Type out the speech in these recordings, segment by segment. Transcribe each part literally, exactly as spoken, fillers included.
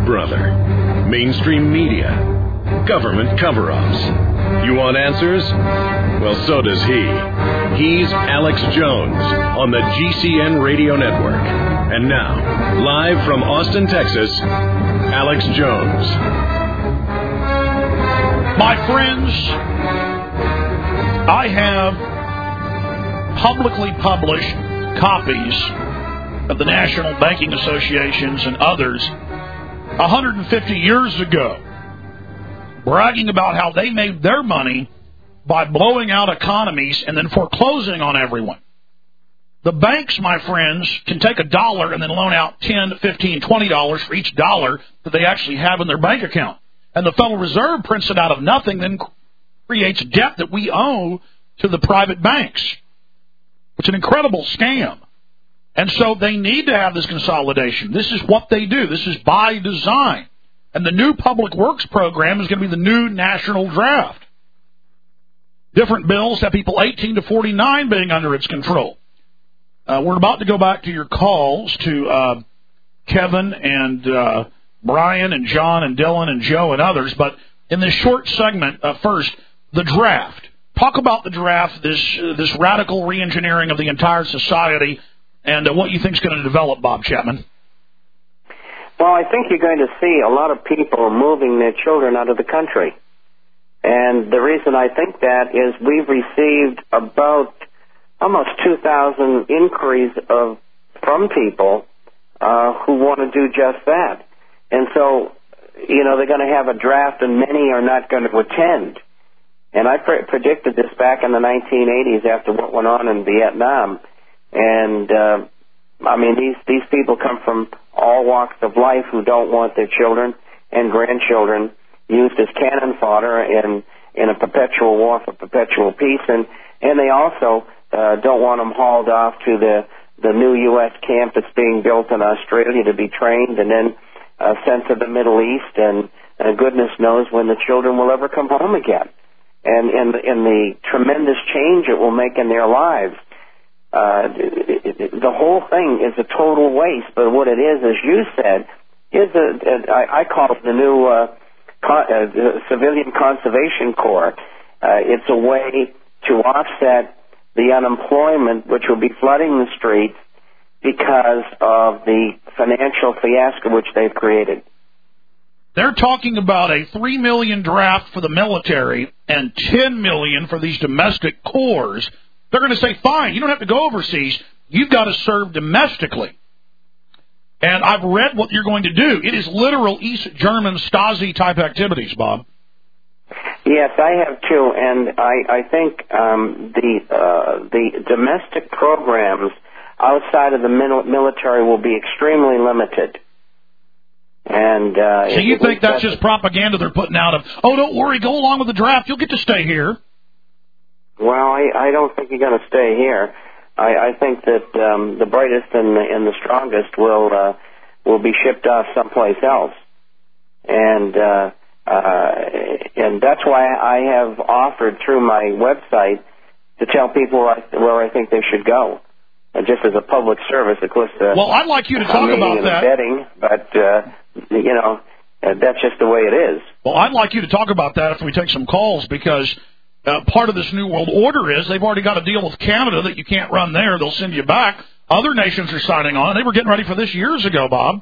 brother. Mainstream media. Government cover-ups. You want answers? Well, so does he. He's Alex Jones on the G C N Radio Network. And now, live from Austin, Texas, Alex Jones. My friends, I have publicly published copies of the National Banking Associations and others one hundred fifty years ago, bragging about how they made their money by blowing out economies and then foreclosing on everyone. The banks, my friends, can take a dollar and then loan out ten, fifteen, twenty dollars for each dollar that they actually have in their bank account. And the Federal Reserve prints it out of nothing, then creates debt that we owe to the private banks. It's an incredible scam. And so they need to have this consolidation. This is what they do. This is by design. And the new Public Works program is going to be the new national draft. Different bills have people eighteen to forty-nine being under its control. Uh, we're about to go back to your calls to uh, Kevin and uh, Brian and John and Dylan and Joe and others. But in this short segment, uh, first, the draft. Talk about the draft, this uh, this radical reengineering of the entire society, and uh, what you think is going to develop, Bob Chapman. Well, I think you're going to see a lot of people moving their children out of the country. And the reason I think that is we've received about almost two thousand inquiries of from people uh, who want to do just that. And so, you know, they're going to have a draft and many are not going to attend. And I pre- predicted this back in the nineteen eighties after what went on in Vietnam. And, uh, I mean, these, these people come from all walks of life who don't want their children and grandchildren used as cannon fodder in, in a perpetual war for perpetual peace. And, and they also uh, don't want them hauled off to the, the new U S camp that's being built in Australia to be trained and then uh, sent to the Middle East. And uh, goodness knows when the children will ever come home again. And, and, and the tremendous change it will make in their lives. Uh, the whole thing is a total waste, but what it is, as you said, is a, a I, I call it the new uh, con, uh, Civilian Conservation Corps. Uh, it's a way to offset the unemployment which will be flooding the streets because of the financial fiasco which they've created. They're talking about a three million dollars draft for the military and ten million dollars for these domestic corps. They're going to say, fine, you don't have to go overseas. You've got to serve domestically. And I've read what you're going to do. It is literal East German Stasi-type activities, Bob. Yes, I have too. And I, I think um, the uh, the domestic programs outside of the military will be extremely limited. And uh, so you think that's just propaganda they're putting out of, oh, don't worry, go along with the draft. You'll get to stay here. Well, I, I don't think you're going to stay here. I, I think that um, the brightest and the, and the strongest will uh, will be shipped off someplace else, and uh, uh, and that's why I have offered through my website to tell people where I, where I think they should go, uh, just as a public service. Of course, uh, well, I'd like you to talk about that. Betting, but uh, you know, uh, that's just the way it is. Well, I'd like you to talk about that after we take some calls because. Uh, part of this New World Order is they've already got a deal with Canada that you can't run there. They'll send you back. Other nations are signing on. They were getting ready for this years ago, Bob.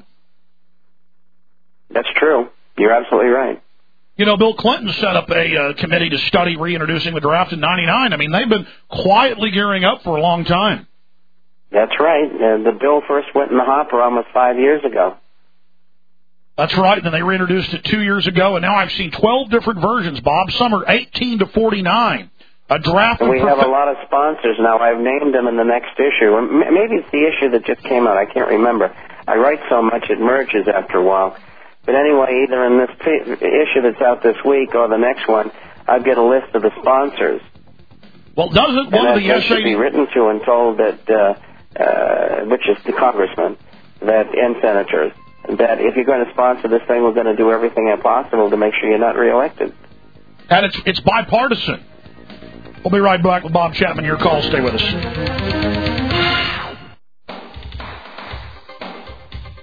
That's true. You're absolutely right. You know, Bill Clinton set up a uh, committee to study reintroducing the draft in ninety-nine. I mean, they've been quietly gearing up for a long time. That's right. Uh, the bill first went in the hopper almost five years ago. That's right, and then they reintroduced it two years ago, and now I've seen twelve different versions, Bob. Some are eighteen to forty-nine. A draft. And we prof- have a lot of sponsors now. I've named them in the next issue. Maybe it's the issue that just came out. I can't remember. I write so much it merges after a while. But anyway, either in this p- issue that's out this week or the next one, I get a list of the sponsors. Well, doesn't one of the essays should be written to and told that, uh, uh, which is the congressman, that and senators. That if you're going to sponsor this thing, we're going to do everything possible to make sure you're not reelected. And it's it's bipartisan. We'll be right back with Bob Chapman. Your call. Stay with us.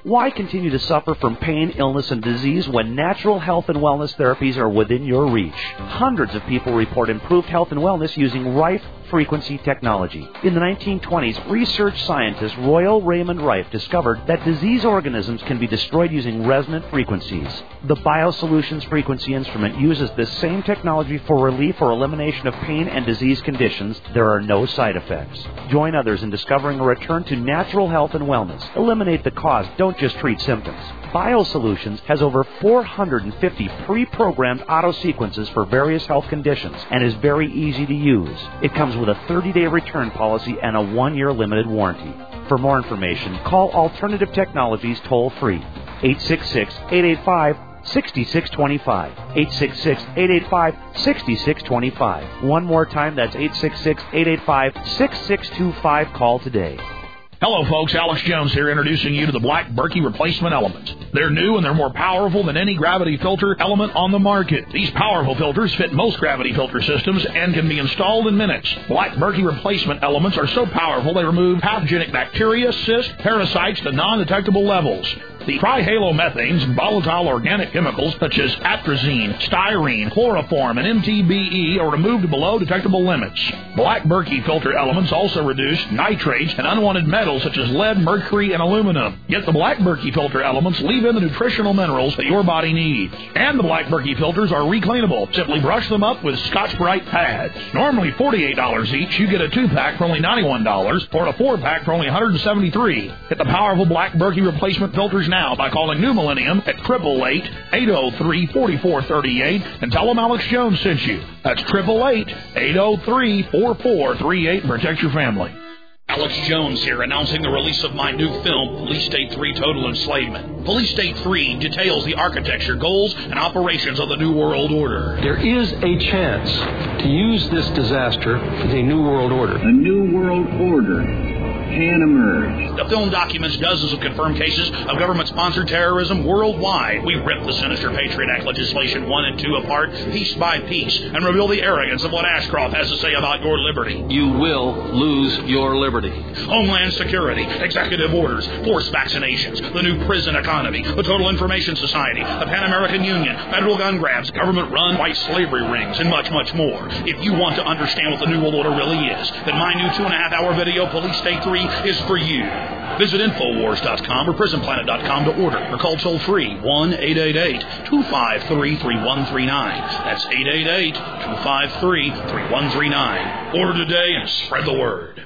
Why continue to suffer from pain, illness, and disease when natural health and wellness therapies are within your reach? Hundreds of people report improved health and wellness using Rife frequency technology. In the nineteen twenties, research scientist Royal Raymond Rife discovered that disease organisms can be destroyed using resonant frequencies. The BioSolutions frequency instrument uses this same technology for relief or elimination of pain and disease conditions. There are no side effects. Join others in discovering a return to natural health and wellness. Eliminate the cause, don't just treat symptoms. BioSolutions has over four hundred fifty pre-programmed auto-sequences for various health conditions and is very easy to use. It comes with a thirty-day return policy and a one-year limited warranty. For more information, call Alternative Technologies toll-free, eight six six, eight eight five, six six two five, eight six six, eight eight five, six six two five. One more time, that's eight six six, eight eight five, six six two five. Call today. Hello, folks. Alex Jones here, introducing you to the Black Berkey Replacement Element. They're new and they're more powerful than any gravity filter element on the market. These powerful filters fit most gravity filter systems and can be installed in minutes. Black Berkey Replacement Elements are so powerful they remove pathogenic bacteria, cysts, parasites to non-detectable levels. The trihalomethanes and volatile organic chemicals such as atrazine, styrene, chloroform, and M T B E are removed below detectable limits. Black Berkey filter elements also reduce nitrates and unwanted metals such as lead, mercury, and aluminum. Yet the Black Berkey filter elements leave in the nutritional minerals that your body needs. And the Black Berkey filters are recleanable. Simply brush them up with Scotch-Brite pads. Normally forty-eight dollars each, you get a two-pack for only ninety-one dollars or a four-pack for only one hundred seventy-three dollars. Get the powerful Black Berkey replacement filters now by calling New Millennium at eight eight eight, eight oh three, four four three eight and tell them Alex Jones sent you. That's eight eight eight, eight oh three, four four three eight and protect your family. Alex Jones here, announcing the release of my new film, Police State three Total Enslavement. Police State three details the architecture, goals, and operations of the New World Order. There is a chance to use this disaster as a New World Order. A New World Order can emerge. The film documents dozens of confirmed cases of government-sponsored terrorism worldwide. We rip the sinister Patriot Act legislation one and two apart, piece by piece, and reveal the arrogance of what Ashcroft has to say about your liberty. You will lose your liberty. Homeland Security, executive orders, forced vaccinations, the new prison economy, the Total Information Society, the Pan American Union, federal gun grabs, government-run white slavery rings, and much, much more. If you want to understand what the New World Order really is, then my new two-and-a-half-hour video, Police State three, is for you. Visit Infowars dot com or Prison Planet dot com to order or call toll-free one eight eight eight, two five three, three one three nine. That's eight eight eight, two five three, three one three nine. Order today and spread the word.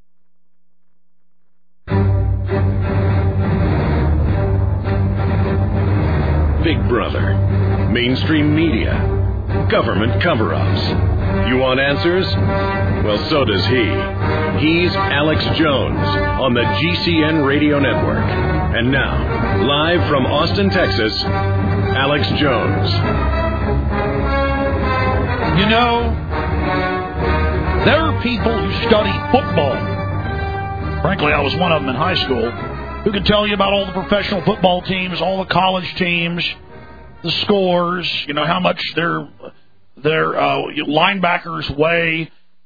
Big Brother, mainstream media, government cover-ups. You want answers? Well, so does he. He's Alex Jones on the G C N Radio Network. And now, live from Austin, Texas, Alex Jones. You know, there are people who study football. Frankly, I was one of them in high school, who could tell you about all the professional football teams, all the college teams, the scores, you know, how much their their uh, linebackers weigh.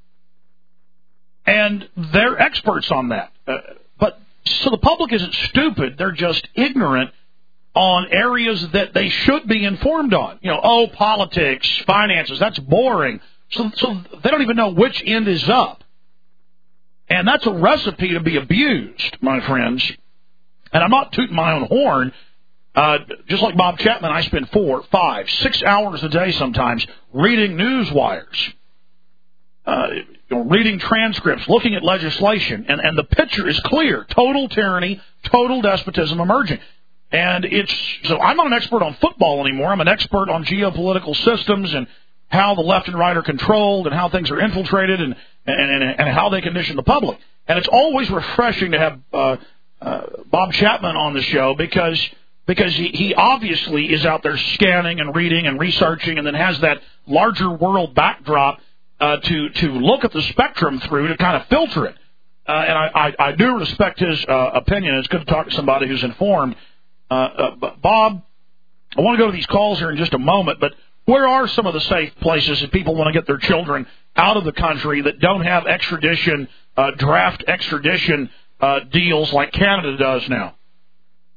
And they're experts on that. Uh, but so the public isn't stupid. They're just ignorant on areas that they should be informed on. You know, oh, politics, finances, that's boring. So, so they don't even know which end is up. And that's a recipe to be abused, my friends. And I'm not tooting my own horn. Uh, just like Bob Chapman, I spend four, five, six hours a day sometimes reading news wires, uh, you know, reading transcripts, looking at legislation, and, and the picture is clear. Total tyranny, total despotism emerging. And it's so I'm not an expert on football anymore. I'm an expert on geopolitical systems and how the left and right are controlled and how things are infiltrated and, and, and, and how they condition the public. And it's always refreshing to have uh, uh, Bob Chapman on the show because because he, he obviously is out there scanning and reading and researching and then has that larger world backdrop uh, to, to look at the spectrum through to kind of filter it. Uh, and I, I, I do respect his uh, opinion. It's good to talk to somebody who's informed. Uh, uh, but Bob, I want to go to these calls here in just a moment, but where are some of the safe places if people want to get their children out of the country that don't have extradition, uh, draft extradition uh, deals like Canada does now?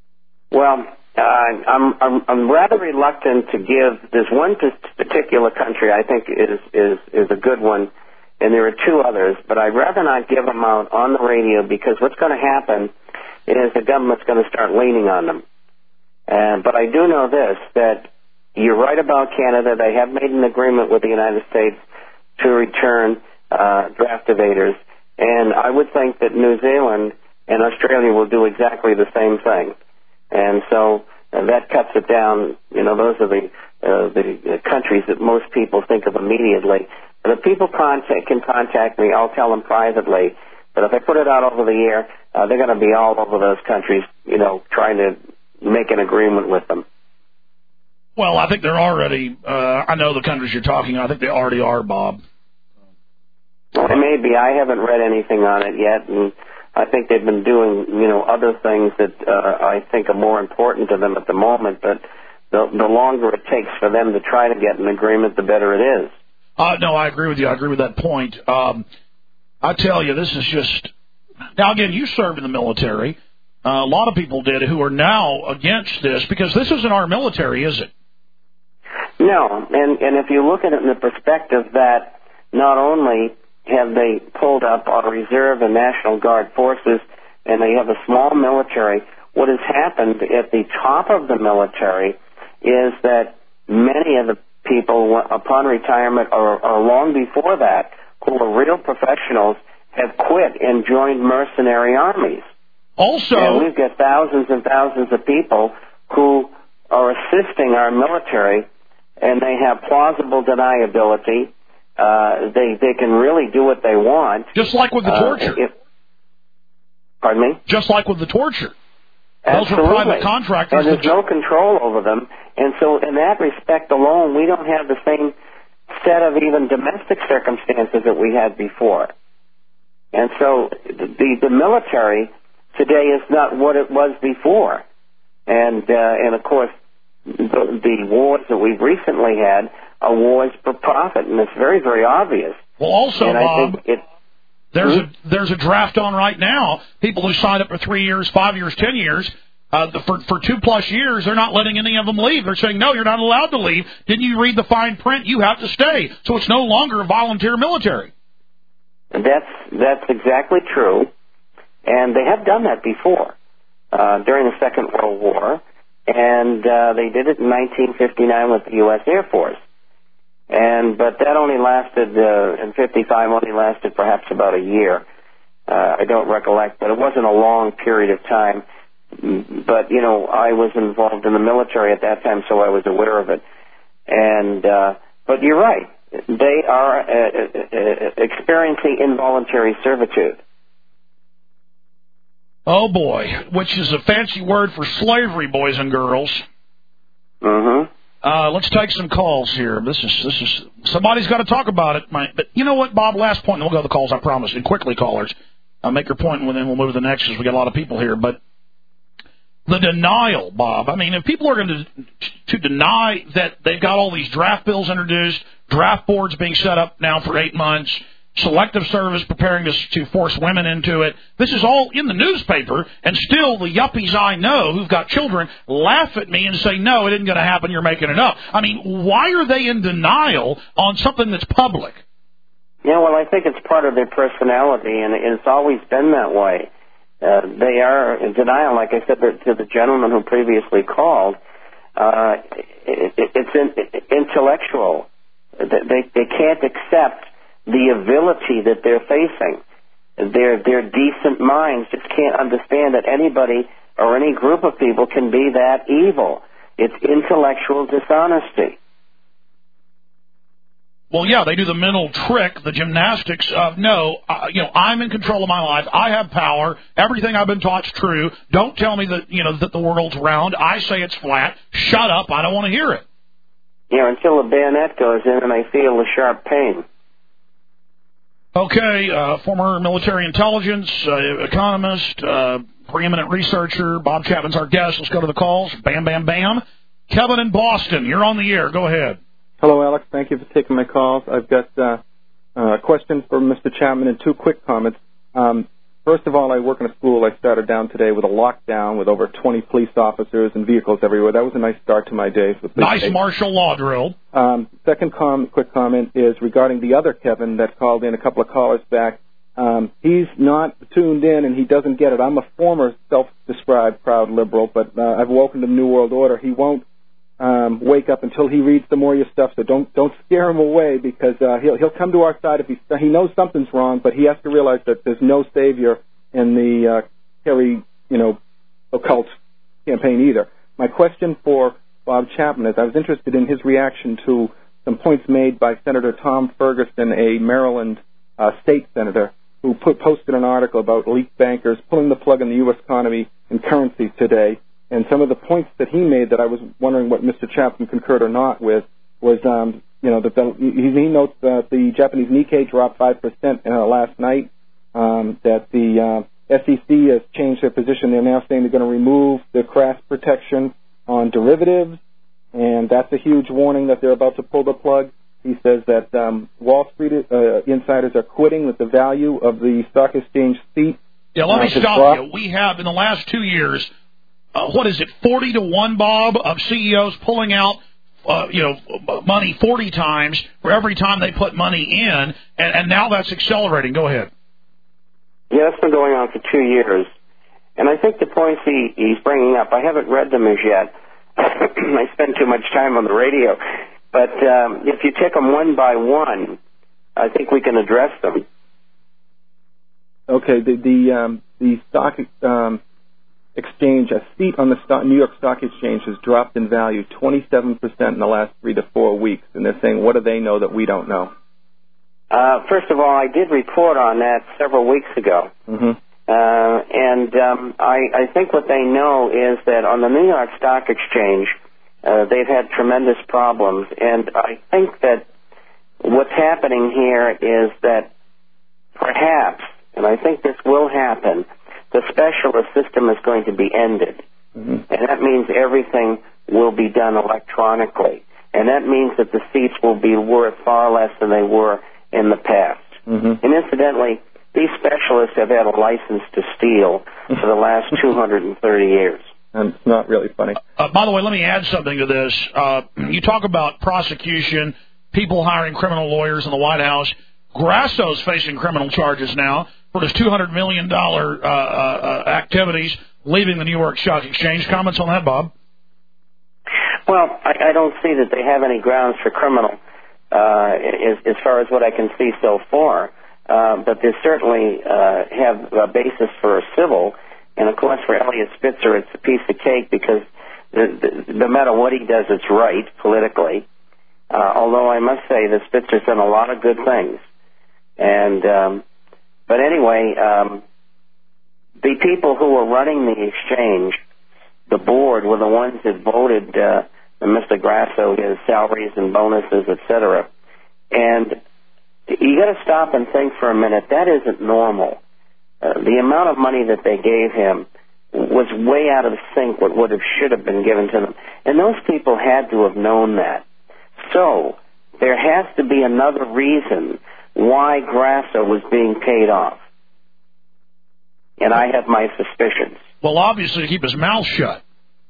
Well, uh, I'm, I'm I'm rather reluctant to give. There's one particular country I think is is is a good one, and there are two others, but I'd rather not give them out on the radio because what's going to happen is the government's going to start leaning on them. And but I do know this, that you're right about Canada. They have made an agreement with the United States to return uh, draft evaders, and I would think that New Zealand and Australia will do exactly the same thing. And so uh, that cuts it down. You know, those are the uh, the countries that most people think of immediately. But if people contact, can contact me, I'll tell them privately. But if I put it out over the air, uh, they're going to be all over those countries, you know, trying to make an agreement with them. Well, I think they're already, uh, I know the countries you're talking, I think they already are, Bob. Well, maybe. I haven't read anything on it yet, and I think they've been doing, you know, other things that uh, I think are more important to them at the moment, but the, the longer it takes for them to try to get an agreement, the better it is. Uh, no, I agree with you. I agree with that point. Um, I tell you, this is just... Now, again, you served in the military. Uh, a lot of people did who are now against this, because this isn't our military, is it? No, and, and if you look at it in the perspective that not only have they pulled up our Reserve and National Guard forces, and they have a small military, what has happened at the top of the military is that many of the people, upon retirement or, or long before that, who are real professionals, have quit and joined mercenary armies. Also, and we've got thousands and thousands of people who are assisting our military, and they have plausible deniability. Uh, they they can really do what they want. Just like with the torture. Uh, if, pardon me? Just like with the torture. Absolutely. Those are private contractors. And there's no control over them. And so in that respect alone, we don't have the same set of even domestic circumstances that we had before. And so the, the military today is not what it was before. And, uh, and of course, the, the wars that we've recently had are wars for profit, and it's very, very obvious. Well, also, and Bob, I think it, there's hmm? a there's a draft on right now. People who signed up for three years, five years, ten years, uh, the, for for two plus years, they're not letting any of them leave. They're saying, no, you're not allowed to leave. Didn't you read the fine print? You have to stay. So it's no longer a volunteer military. That's that's exactly true, and they have done that before uh, during the Second World War, and uh, they did it in nineteen fifty-nine with the U S Air Force. And but that only lasted uh, in fifty-five only lasted perhaps about a year. Uh, I don't recollect, but it wasn't a long period of time. But you know, I was involved in the military at that time, so I was aware of it. And uh, but you're right; they are uh, uh, experiencing involuntary servitude. Oh boy, which is a fancy word for slavery, boys and girls. Mm-hmm. Uh, let's take some calls here. This is this is somebody's got to talk about it. My, but you know what, Bob? Last point, and we'll go to the calls. I promise. And quickly, callers, uh, make your point, and then we'll move to the next because we got a lot of people here. But the denial, Bob. I mean, if people are going to to deny that they've got all these draft bills introduced, draft boards being set up now for eight months, selective service preparing to, to force women into it. This is all in the newspaper, and still the yuppies I know who've got children laugh at me and say, no, it isn't going to happen, you're making it up. I mean, why are they in denial on something that's public? Yeah, well, I think it's part of their personality, and it's always been that way. Uh, they are in denial, like I said to the gentleman who previously called. Uh, it, it, it's in, intellectual. They, they can't accept the ability that they're facing. Their their decent minds just can't understand that anybody or any group of people can be that evil. It's intellectual dishonesty. Well, yeah, they do the mental trick, the gymnastics of, no, uh, you know, I'm in control of my life. I have power. Everything I've been taught's true. Don't tell me that, you know, that the world's round. I say it's flat. Shut up. I don't want to hear it. Yeah, until the bayonet goes in and I feel the sharp pain. Okay, uh, former military intelligence, uh, economist, uh, preeminent researcher, Bob Chapman's our guest. Let's go to the calls. Bam, bam, bam. Kevin in Boston, you're on the air. Go ahead. Hello, Alex. Thank you for taking my calls. I've got uh, a question for Mister Chapman and two quick comments. Um, First of all, I work in a school. I started down today with a lockdown with over twenty police officers and vehicles everywhere. That was a nice start to my day. Nice day. Martial law drill. Um, second com- quick comment is regarding the other Kevin that called in a couple of callers back. Um, he's not tuned in and he doesn't get it. I'm a former self-described proud liberal, but uh, I've woken to the New World Order. He won't um, wake up until he reads some more of your stuff, so don't don't scare him away because uh, he'll he'll come to our side if he he knows something's wrong, but he has to realize that there's no savior in the uh, Kerry, you know, occult campaign either. My question for Bob Chapman is I was interested in his reaction to some points made by Senator Tom Ferguson, a Maryland uh, state senator, who put, posted an article about elite bankers pulling the plug on the U S economy and currency today. And some of the points that he made that I was wondering what Mister Chapman concurred or not with was, um, you know, that the, he, he notes that the Japanese Nikkei dropped five percent uh, last night, um, that the uh, S E C has changed their position. They're now saying they're going to remove the crash protection on derivatives, and that's a huge warning that they're about to pull the plug. He says that um, Wall Street uh, insiders are quitting with the value of the stock exchange seat. Yeah, let uh, me stop drop. you. We have, in the last two years, uh, what is it, forty to one, Bob, of C E Os pulling out, uh, you know, money forty times for every time they put money in, and, and now that's accelerating. Go ahead. Yeah, that's been going on for two years. And I think the points he, he's bringing up, I haven't read them as yet. I spend too much time on the radio. But um, if you take them one by one, I think we can address them. Okay, the the, um, the stock um, exchange, a seat on the stock, New York Stock Exchange has dropped in value twenty-seven percent in the last three to four weeks. And they're saying, what do they know that we don't know? Uh, first of all, I did report on that several weeks ago. Mm-hmm. Uh, and um, I, I think what they know is that on the New York Stock Exchange, uh, they've had tremendous problems. And I think that what's happening here is that perhaps, and I think this will happen, the specialist system is going to be ended. Mm-hmm. And that means everything will be done electronically. And that means that the seats will be worth far less than they were in the past. Mm-hmm. And incidentally, these specialists have had a license to steal for the last two hundred thirty years. And it's not really funny. Uh, by the way, let me add something to this. Uh, you talk about prosecution, people hiring criminal lawyers in the White House. Grasso's facing criminal charges now for his two hundred million dollars uh, uh, activities leaving the New York Stock Exchange. Comments on that, Bob? Well, I, I don't see that they have any grounds for criminal uh, as, as far as what I can see so far. Uh, but they certainly uh, have a basis for a civil. And, of course, for Eliot Spitzer, it's a piece of cake because the, the, no matter what he does, it's right politically. Uh, although I must say that Spitzer's done a lot of good things. And um, but anyway, um, the people who were running the exchange, the board, were the ones that voted uh, Mister Grasso his salaries and bonuses, et cetera. And you got to stop and think for a minute. That isn't normal. Uh, the amount of money that they gave him was way out of sync with what it should have been given to them. And those people had to have known that. So there has to be another reason why Grasso was being paid off. And I have my suspicions. Well, obviously to keep his mouth shut.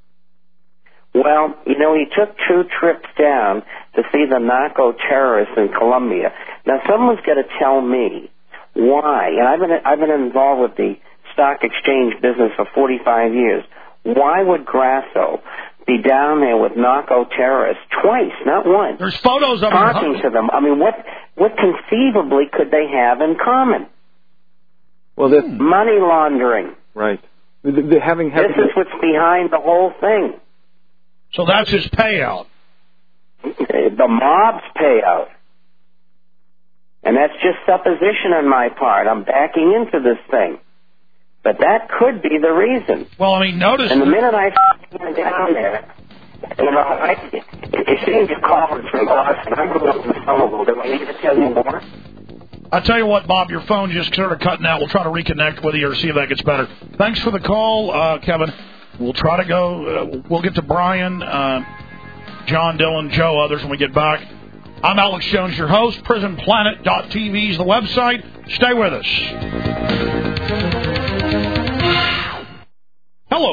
Well, you know, he took two trips down to see the narco terrorists in Colombia. Now, someone's got to tell me why, and I've been I've been involved with the stock exchange business for forty-five years. Why would Grasso be down there with narco terrorists twice, not once? There's photos of talking him. to them. I mean, what what conceivably could they have in common? Well, this money laundering. Right. The, the, having, having, this is what's behind the whole thing. So that's his payout. The mob's payout. And that's just supposition on my part. I'm backing into this thing. But that could be the reason. Well, I mean, notice... And the minute I went down there, you know, I, it seems to call from Boston. I'm going to Somerville. Do I need to tell you more? I'll tell you what, Bob, your phone just started cutting out. We'll try to reconnect with you or see if that gets better. Thanks for the call, uh, Kevin. We'll try to go. Uh, we'll get to Brian, uh, John, Dylan, Joe, others when we get back. I'm Alex Jones, your host. prison planet dot t v is the website. Stay with us.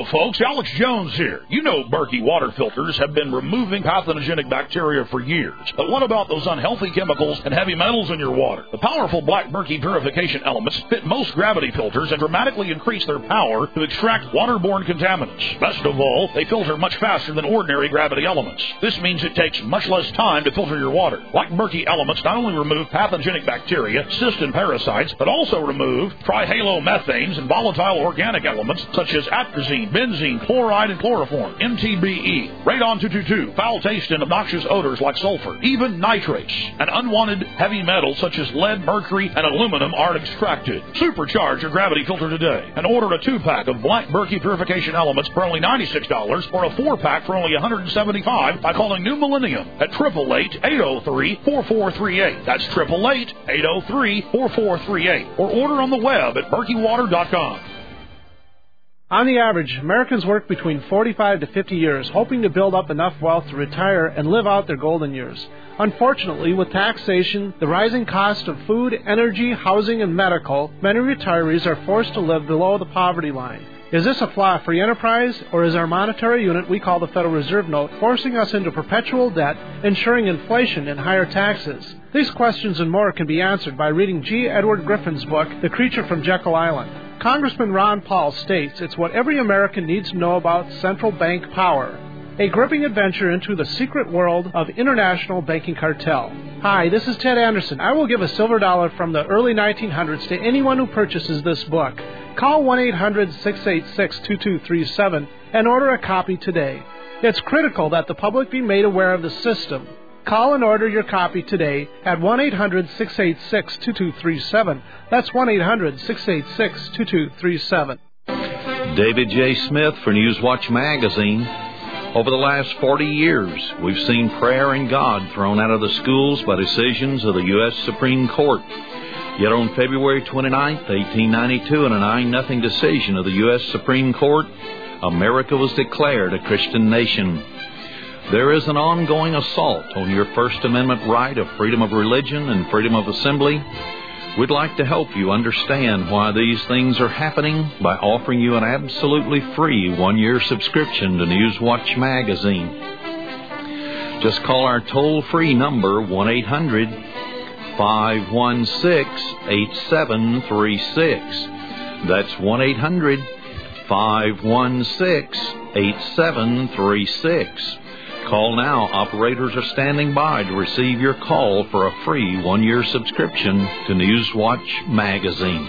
folks. Alex Jones here. You know Berkey water filters have been removing pathogenic bacteria for years. But what about those unhealthy chemicals and heavy metals in your water? The powerful Black Berkey purification elements fit most gravity filters and dramatically increase their power to extract waterborne contaminants. Best of all, they filter much faster than ordinary gravity elements. This means it takes much less time to filter your water. Black Berkey elements not only remove pathogenic bacteria, cysts, and parasites, but also remove trihalomethanes and volatile organic elements such as atrazine, benzene, chloride, and chloroform, M T B E, radon two twenty-two, foul taste and obnoxious odors like sulfur, even nitrates, and unwanted heavy metals such as lead, mercury, and aluminum are extracted. Supercharge your gravity filter today and order a two-pack of Black Berkey purification elements for only ninety-six dollars or a four-pack for only one hundred seventy-five dollars by calling New Millennium at eight eight eight, eight oh three, four four three eight. That's eight eight eight, eight oh three, four four three eight. Or order on the web at berkey water dot com. On the average, Americans work between forty-five to fifty years, hoping to build up enough wealth to retire and live out their golden years. Unfortunately, with taxation, the rising cost of food, energy, housing, and medical, many retirees are forced to live below the poverty line. Is this a flaw free enterprise, or is our monetary unit we call the Federal Reserve Note forcing us into perpetual debt, ensuring inflation and higher taxes? These questions and more can be answered by reading G. Edward Griffin's book, The Creature from Jekyll Island. Congressman Ron Paul states it's what every American needs to know about central bank power. A gripping adventure into the secret world of international banking cartel. Hi, this is Ted Anderson. I will give a silver dollar from the early nineteen hundreds to anyone who purchases this book. Call one eight hundred, six eight six, two two three seven and order a copy today. It's critical that the public be made aware of the system. Call and order your copy today at one eight hundred, six eight six, two two three seven. That's one eight hundred, six eight six, two two three seven. David J. Smith for Newswatch Magazine. Over the last forty years, we've seen prayer and God thrown out of the schools by decisions of the U S Supreme Court. Yet on February twenty-ninth, eighteen ninety-two, in a nine nothing decision of the U S Supreme Court, America was declared a Christian nation. There is an ongoing assault on your First Amendment right of freedom of religion and freedom of assembly. We'd like to help you understand why these things are happening by offering you an absolutely free one-year subscription to Newswatch Magazine. Just call our toll-free number, one eight hundred, five one six, eight seven three six. That's one eight hundred, five one six, eight seven three six. Call now. Operators are standing by to receive your call for a free one-year subscription to Newswatch Magazine.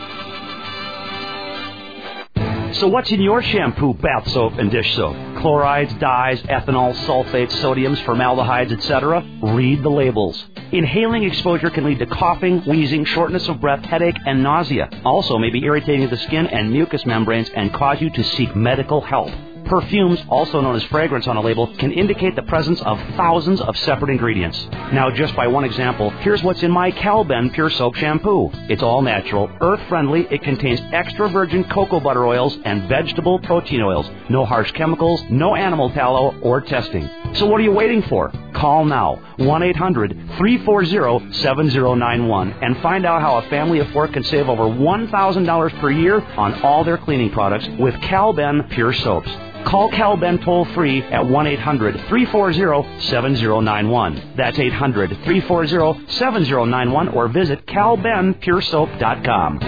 So what's in your shampoo, bath soap, and dish soap? Chlorides, dyes, ethanol, sulfates, sodiums, formaldehydes, et cetera? Read the labels. Inhaling exposure can lead to coughing, wheezing, shortness of breath, headache, and nausea. Also may be irritating to the skin and mucous membranes and cause you to seek medical help. Perfumes, also known as fragrance on a label, can indicate the presence of thousands of separate ingredients. Now, just by one example, here's what's in my Calben Pure Soap Shampoo. It's all natural, earth-friendly. It contains extra virgin cocoa butter oils and vegetable protein oils. No harsh chemicals, no animal tallow or testing. So what are you waiting for? Call now, one eight hundred, three four zero, seven zero nine one, and find out how a family of four can save over one thousand dollars per year on all their cleaning products with Calben Pure Soaps. Call Calben toll-free at one eight hundred, three four zero, seven zero nine one. That's eight hundred, three four zero, seven zero nine one, or visit cal ben pure soap dot com.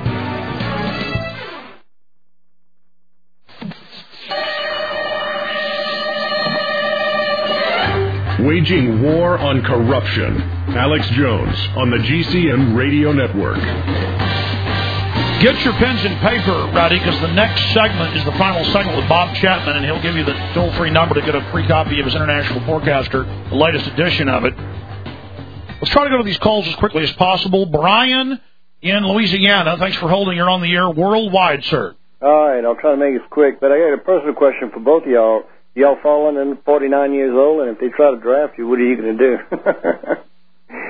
Waging war on corruption. Alex Jones on the G C N Radio Network. Get your pens and paper ready, because the next segment is the final segment with Bob Chapman, and he'll give you the toll-free number to get a free copy of his International Forecaster, the latest edition of it. Let's try to go to these calls as quickly as possible. Brian in Louisiana, thanks for holding. You're on the air worldwide, sir. All right, I'll try to make it quick, but I got a personal question for both of y'all. Y'all fallen and forty-nine years old, and if they try to draft you, what are you going to do?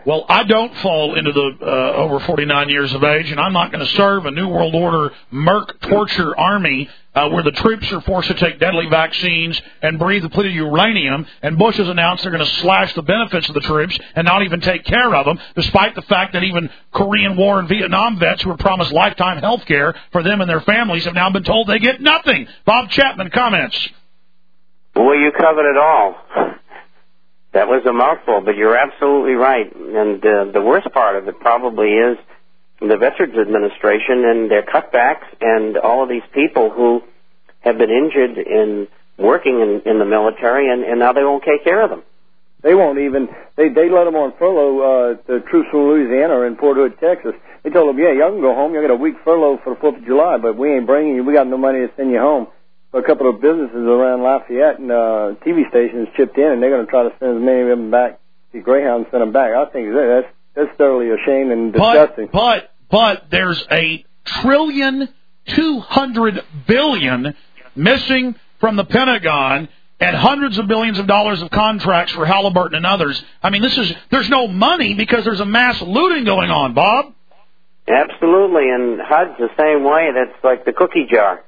Well, I don't fall into the uh, over forty-nine years of age, and I'm not going to serve a New World Order Merc torture army uh, where the troops are forced to take deadly vaccines and breathe depleted uranium, and Bush has announced they're going to slash the benefits of the troops and not even take care of them, despite the fact that even Korean War and Vietnam vets who were promised lifetime health care for them and their families have now been told they get nothing. Bob Chapman, comments. Well, you covered it all. That was a mouthful, but you're absolutely right. And uh, the worst part of it probably is the Veterans Administration and their cutbacks and all of these people who have been injured in working in, in the military, and, and now they won't take care of them. They won't even, they they let them on furlough, uh, the troops from Louisiana or in Fort Hood, Texas. They told them, yeah, y'all can go home. Y'all got a week furlough for the fourth of July, but we ain't bringing you, we got no money to send you home. A couple of businesses around Lafayette and uh, T V stations chipped in, and they're going to try to send as many of them back. The Greyhound sent them back. I think that's that's thoroughly ashamed and disgusting. But but, but there's a trillion two hundred billion missing from the Pentagon, and hundreds of billions of dollars of contracts for Halliburton and others. I mean, this is there's no money because there's a mass looting going on. Bob. Absolutely, and H U D's the same way. That's like the cookie jar.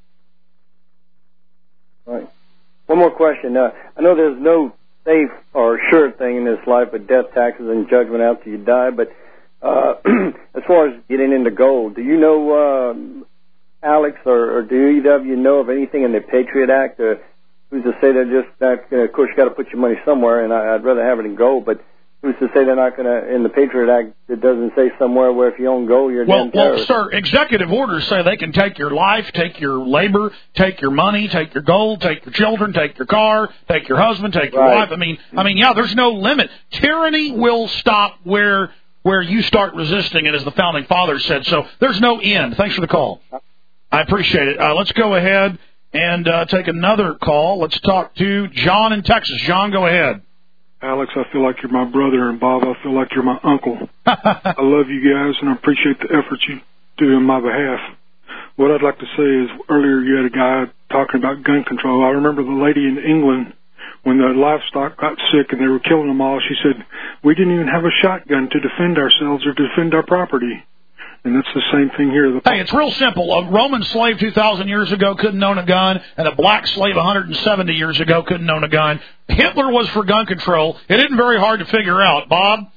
Right. One more question. Uh, I know there's no safe or sure thing in this life but death, taxes, and judgment after you die, but uh, as far as getting into gold, do you know, uh, Alex, or, or do either of you know of anything in the Patriot Act? Uh, who's to say they're just not going to, of course, you got to put your money somewhere, and I, I'd rather have it in gold, but who's to say they're not going to, in the Patriot Act, it doesn't say somewhere where if you own gold, you're a well, damn terrorist. Well, sir, executive orders say they can take your life, take your labor, take your money, take your gold, take your children, take your car, take your husband, take your right. wife. I mean, I mean, yeah, there's no limit. Tyranny will stop where where you start resisting it, as the Founding Fathers said. So there's no end. Thanks for the call. I appreciate it. Uh, let's go ahead and uh, take another call. Let's talk to John in Texas. John, go ahead. Alex, I feel like you're my brother, and Bob, I feel like you're my uncle. I love you guys, and I appreciate the efforts you do on my behalf. What I'd like to say is, earlier you had a guy talking about gun control. I remember the lady in England, when the livestock got sick and they were killing them all, she said, we didn't even have a shotgun to defend ourselves or defend our property. And that's the same thing here. The hey, it's real simple. A Roman slave two thousand years ago couldn't own a gun, and a black slave one hundred seventy years ago couldn't own a gun. Hitler was for gun control. It isn't very hard to figure out. Bob?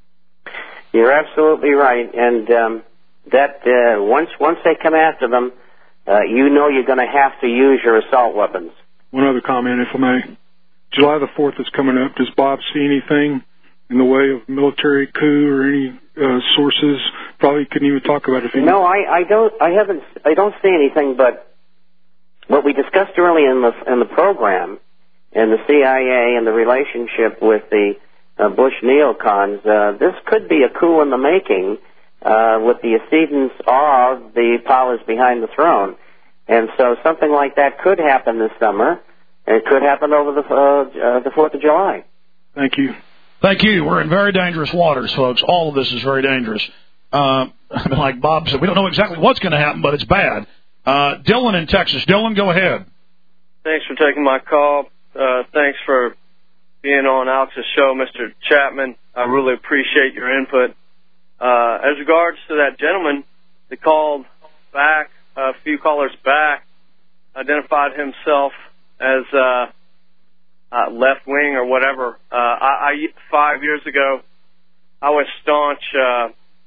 You're absolutely right. And um, that uh, once once they come after them, uh, you know you're going to have to use your assault weapons. One other comment, if I may. July the fourth is coming up. Does Bob see anything in the way of military coup or any uh, sources? Probably couldn't even talk about it. If no, I, I don't. I haven't. I don't see anything. But what we discussed early in the in the program, and the C I A and the relationship with the uh, Bush neocons, uh, this could be a coup in the making, uh, with the accedance of the powers behind the throne, and so something like that could happen this summer. And it could happen over the uh, uh, the Fourth of July. Thank you. Thank you. We're in very dangerous waters, folks. All of this is very dangerous. Uh, like Bob said, we don't know exactly what's going to happen, but it's bad. Uh, Dylan in Texas. Dylan, go ahead. Thanks for taking my call. Uh, thanks for being on Alex's show, Mister Chapman. I really appreciate your input. Uh, as regards to that gentleman that called back, a few callers back, identified himself as uh, uh, left wing or whatever. Uh, I, I five years ago, I was staunch uh,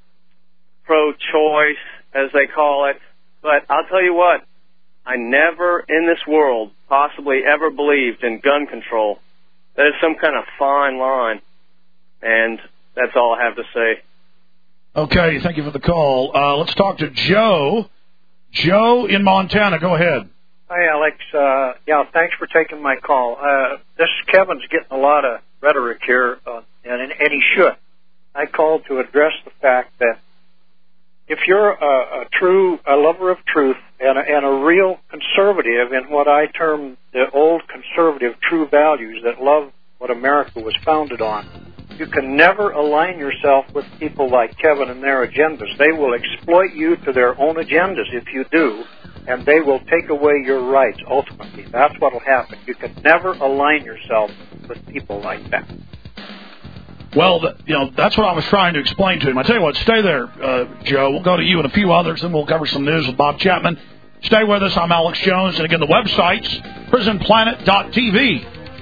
pro-choice, as they call it. But I'll tell you what, I never in this world possibly ever believed in gun control. That is some kind of fine line, and that's all I have to say. Okay, thank you for the call. Uh, let's talk to Joe. Joe in Montana, go ahead. Hi, Alex. Uh, yeah, thanks for taking my call. Uh, this Kevin's getting a lot of rhetoric here, uh, and, and he should. I called to address the fact that if you're a, a true, a lover of truth and a, and a real conservative in what I term the old conservative true values that love what America was founded on, you can never align yourself with people like Kevin and their agendas. They will exploit you to their own agendas if you do, and they will take away your rights, ultimately. That's what will happen. You can never align yourself with people like that. Well, the, you know, that's what I was trying to explain to him. I tell you what, stay there, uh, Joe. We'll go to you and a few others, and we'll cover some news with Bob Chapman. Stay with us. I'm Alex Jones. And again, the website's prison planet dot t v.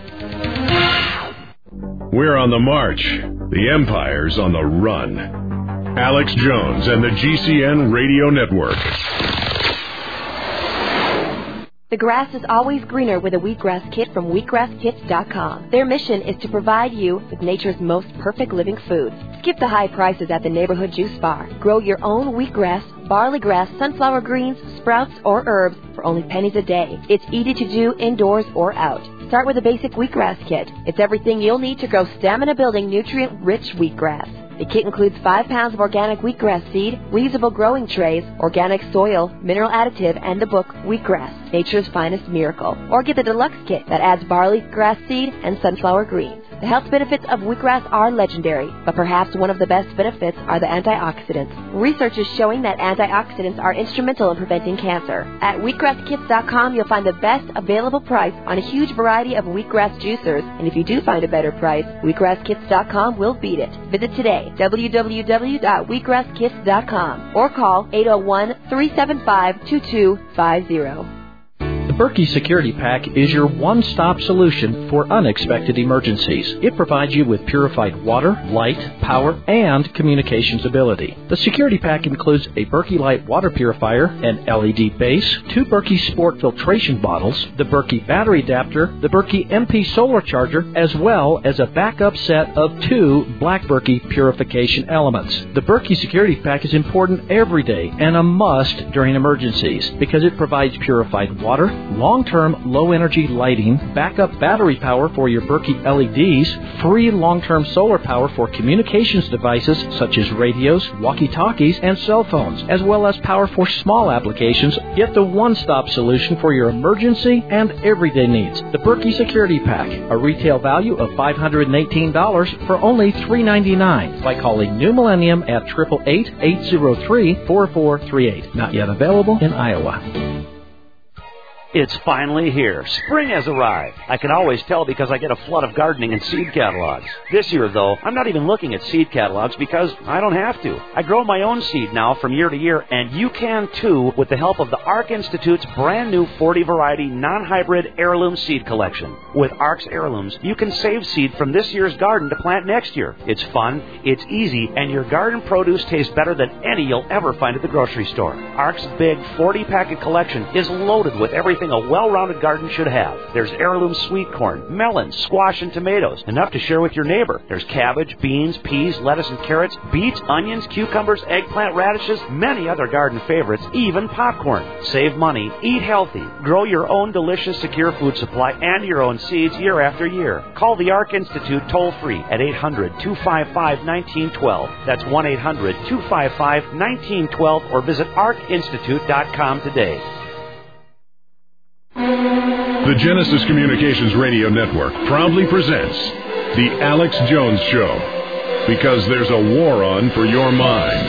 We're on the march. The empire's on the run. Alex Jones and the G C N Radio Network. The grass is always greener with a wheatgrass kit from wheatgrass kits dot com. Their mission is to provide you with nature's most perfect living food. Skip the high prices at the neighborhood juice bar. Grow your own wheatgrass, barley grass, sunflower greens, sprouts, or herbs for only pennies a day. It's easy to do indoors or out. Start with a basic wheatgrass kit. It's everything you'll need to grow stamina-building, nutrient-rich wheatgrass. The kit includes five pounds of organic wheatgrass seed, reusable growing trays, organic soil, mineral additive, and the book Wheatgrass, Nature's Finest Miracle. Or get the deluxe kit that adds barley, grass seed, and sunflower greens. The health benefits of wheatgrass are legendary, but perhaps one of the best benefits are the antioxidants. Research is showing that antioxidants are instrumental in preventing cancer. At wheatgrass kits dot com, you'll find the best available price on a huge variety of wheatgrass juicers, and if you do find a better price, wheatgrass kits dot com will beat it. Visit today, w w w dot wheatgrass kits dot com, or call eight oh one, three seven five, two two five zero. The Berkey Security Pack is your one-stop solution for unexpected emergencies. It provides you with purified water, light, power, and communications ability. The Security Pack includes a Berkey Light water purifier, an L E D base, two Berkey Sport filtration bottles, the Berkey battery adapter, the Berkey M P solar charger, as well as a backup set of two Black Berkey purification elements. The Berkey Security Pack is important every day and a must during emergencies because it provides purified water, long-term low-energy lighting, backup battery power for your Berkey L E Ds, free long-term solar power for communications devices such as radios, walkie-talkies, and cell phones, as well as power for small applications. Get the one-stop solution for your emergency and everyday needs. The Berkey Security Pack, a retail value of five hundred eighteen dollars for only three hundred ninety-nine dollars by calling New Millennium at eight eight eight, eight zero three, four four three eight. Not yet available in Iowa. It's finally here. Spring has arrived. I can always tell because I get a flood of gardening and seed catalogs. This year, though, I'm not even looking at seed catalogs because I don't have to. I grow my own seed now from year to year, and you can too with the help of the ARC Institute's brand new forty variety non-hybrid heirloom seed collection. With ARC's heirlooms, you can save seed from this year's garden to plant next year. It's fun, it's easy, and your garden produce tastes better than any you'll ever find at the grocery store. ARC's big forty-packet collection is loaded with everything a well-rounded garden should have. There's heirloom sweet corn, melons, squash, and tomatoes, enough to share with your neighbor. There's cabbage, beans, peas, lettuce, and carrots, beets, onions, cucumbers, eggplant, radishes, many other garden favorites, even popcorn. Save money, eat healthy, grow your own delicious, secure food supply and your own seeds year after year. Call the ARC Institute toll-free at eight hundred, two five five, one nine one two. That's one eight hundred, two five five, one nine one two, or visit arc institute dot com today. The Genesis Communications Radio Network proudly presents The Alex Jones Show, because there's a war on for your mind.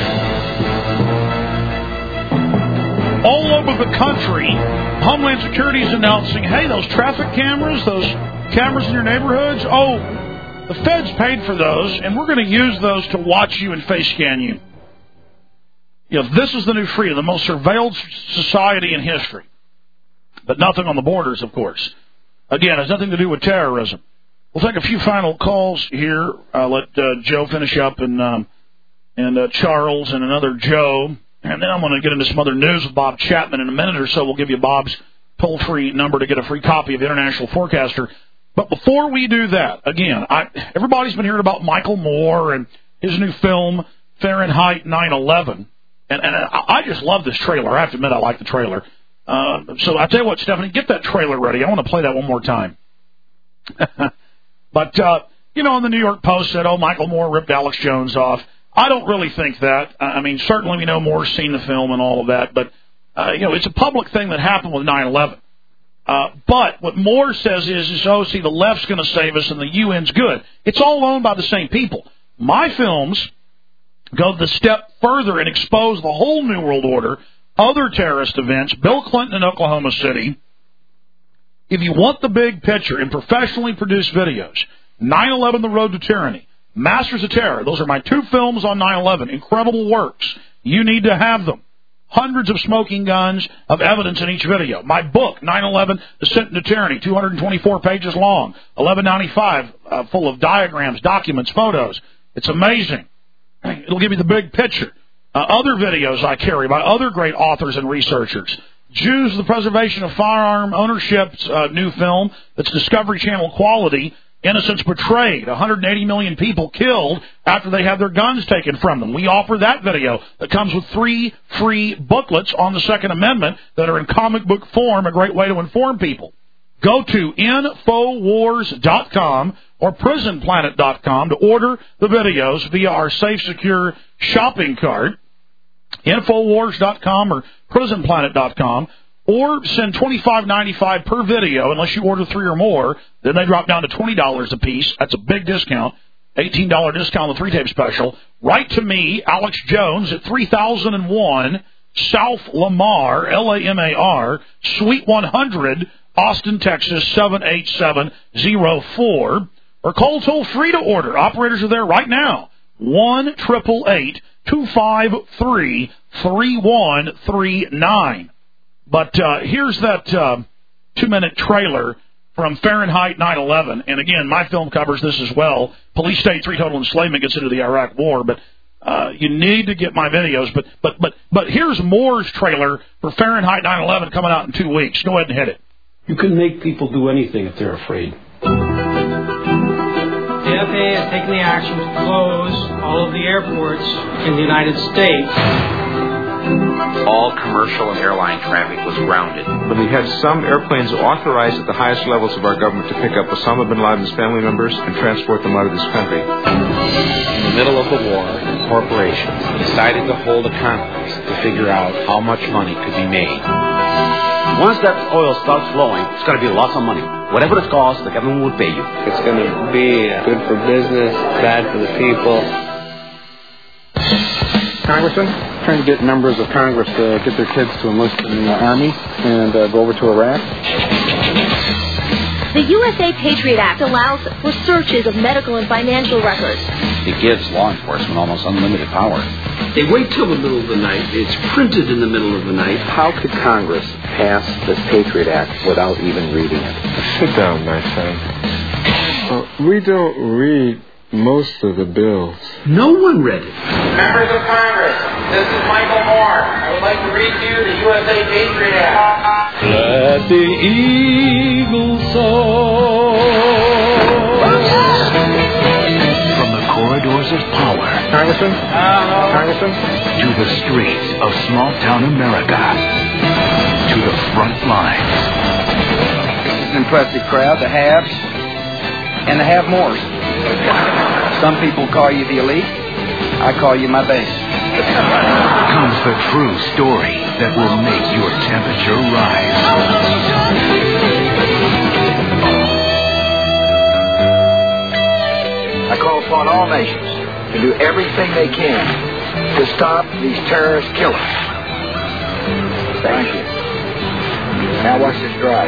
All over the country, Homeland Security is announcing, hey, those traffic cameras, those cameras in your neighborhoods, oh, the feds paid for those, and we're going to use those to watch you and face scan you. You know, this is the new freedom, the most surveilled society in history. But nothing on the borders, of course. Again, it has nothing to do with terrorism. We'll take a few final calls here. I'll let uh, Joe finish up, and um, and uh, Charles and another Joe. And then I'm going to get into some other news with Bob Chapman in a minute or so. We'll give you Bob's toll-free number to get a free copy of International Forecaster. But before we do that, again, I, everybody's been hearing about Michael Moore and his new film, Fahrenheit nine eleven. And, and I, I just love this trailer. I have to admit I like the trailer. Uh, so I tell you what, Stephanie, get that trailer ready. I want to play that one more time. But, uh, you know, the New York Post said, oh, Michael Moore ripped Alex Jones off. I don't really think that. I mean, certainly we know Moore's seen the film and all of that, but, uh, you know, it's a public thing that happened with nine eleven. Uh, but what Moore says is, is, oh, see, the left's going to save us and the U N's good. It's all owned by the same people. My films go the step further and expose the whole New World Order, other terrorist events, Bill Clinton in Oklahoma City. If you want the big picture in professionally produced videos, nine eleven, The Road to Tyranny, Masters of Terror. Those are my two films on nine eleven. Incredible works. You need to have them. Hundreds of smoking guns of evidence in each video. My book, nine eleven, Descent into Tyranny, two hundred twenty-four pages long, eleven ninety-five, uh, full of diagrams, documents, photos. It's amazing. It'll give you the big picture. Uh, other videos I carry by other great authors and researchers. Jews, the Preservation of Firearm Ownership's uh, new film that's Discovery Channel quality. Innocents Betrayed. one hundred eighty million people killed after they had their guns taken from them. We offer that video that comes with three free booklets on the Second Amendment that are in comic book form, a great way to inform people. Go to Infowars dot com or Prison Planet dot com to order the videos via our safe, secure shopping cart. Infowars dot com or Prison Planet dot com. Or send twenty-five ninety-five per video, unless you order three or more. Then they drop down to twenty dollars a piece. That's a big discount. eighteen dollars discount on the three-tape special. Write to me, Alex Jones, at three thousand one South Lamar, L A M A R, Suite one hundred, Austin, Texas, seven eight seven zero four. Or call toll-free to order. Operators are there right now. one eight eight eight, two five three, three one three nine. But uh, here's that uh, two-minute trailer from Fahrenheit nine eleven. And, again, my film covers this as well. Police State three Total Enslavement gets into the Iraq War. But uh, you need to get my videos. But but but but here's Moore's trailer for Fahrenheit nine eleven coming out in two weeks. Go ahead and hit it. You can make people do anything if they're afraid. The F A A has taken the action to close all of the airports in the United States. All commercial and airline traffic was grounded. But we had some airplanes authorized at the highest levels of our government to pick up Osama bin Laden's family members and transport them out of this country. In the middle of the war, corporations decided to hold a conference to figure out how much money could be made. Once that oil starts flowing, it's going to be lots of money. Whatever it costs, the government will pay you. It's going to be good for business, bad for the people. Congressman, trying to get members of Congress to get their kids to enlist in the Army and uh, go over to Iraq. The U S A Patriot Act allows for searches of medical and financial records. It gives law enforcement almost unlimited power. They wait till the middle of the night. It's printed in the middle of the night. How could Congress pass this Patriot Act without even reading it? Sit down, my son. Uh, we don't read most of the bills. No one read it. Members of Congress, this is Michael Moore. I would like to read to you the U S A Patriot Act. Let the eagle soar. From the corridors of power, Congressman, uh, Congressman, to the streets of small-town America, to the front lines. This is an impressive crowd, the haves and the have-mores. Some people call you the elite. I call you my base. Comes the true story that will make your temperature rise. I call upon all nations to do everything they can to stop these terrorist killers. Thank you. Now watch this drive.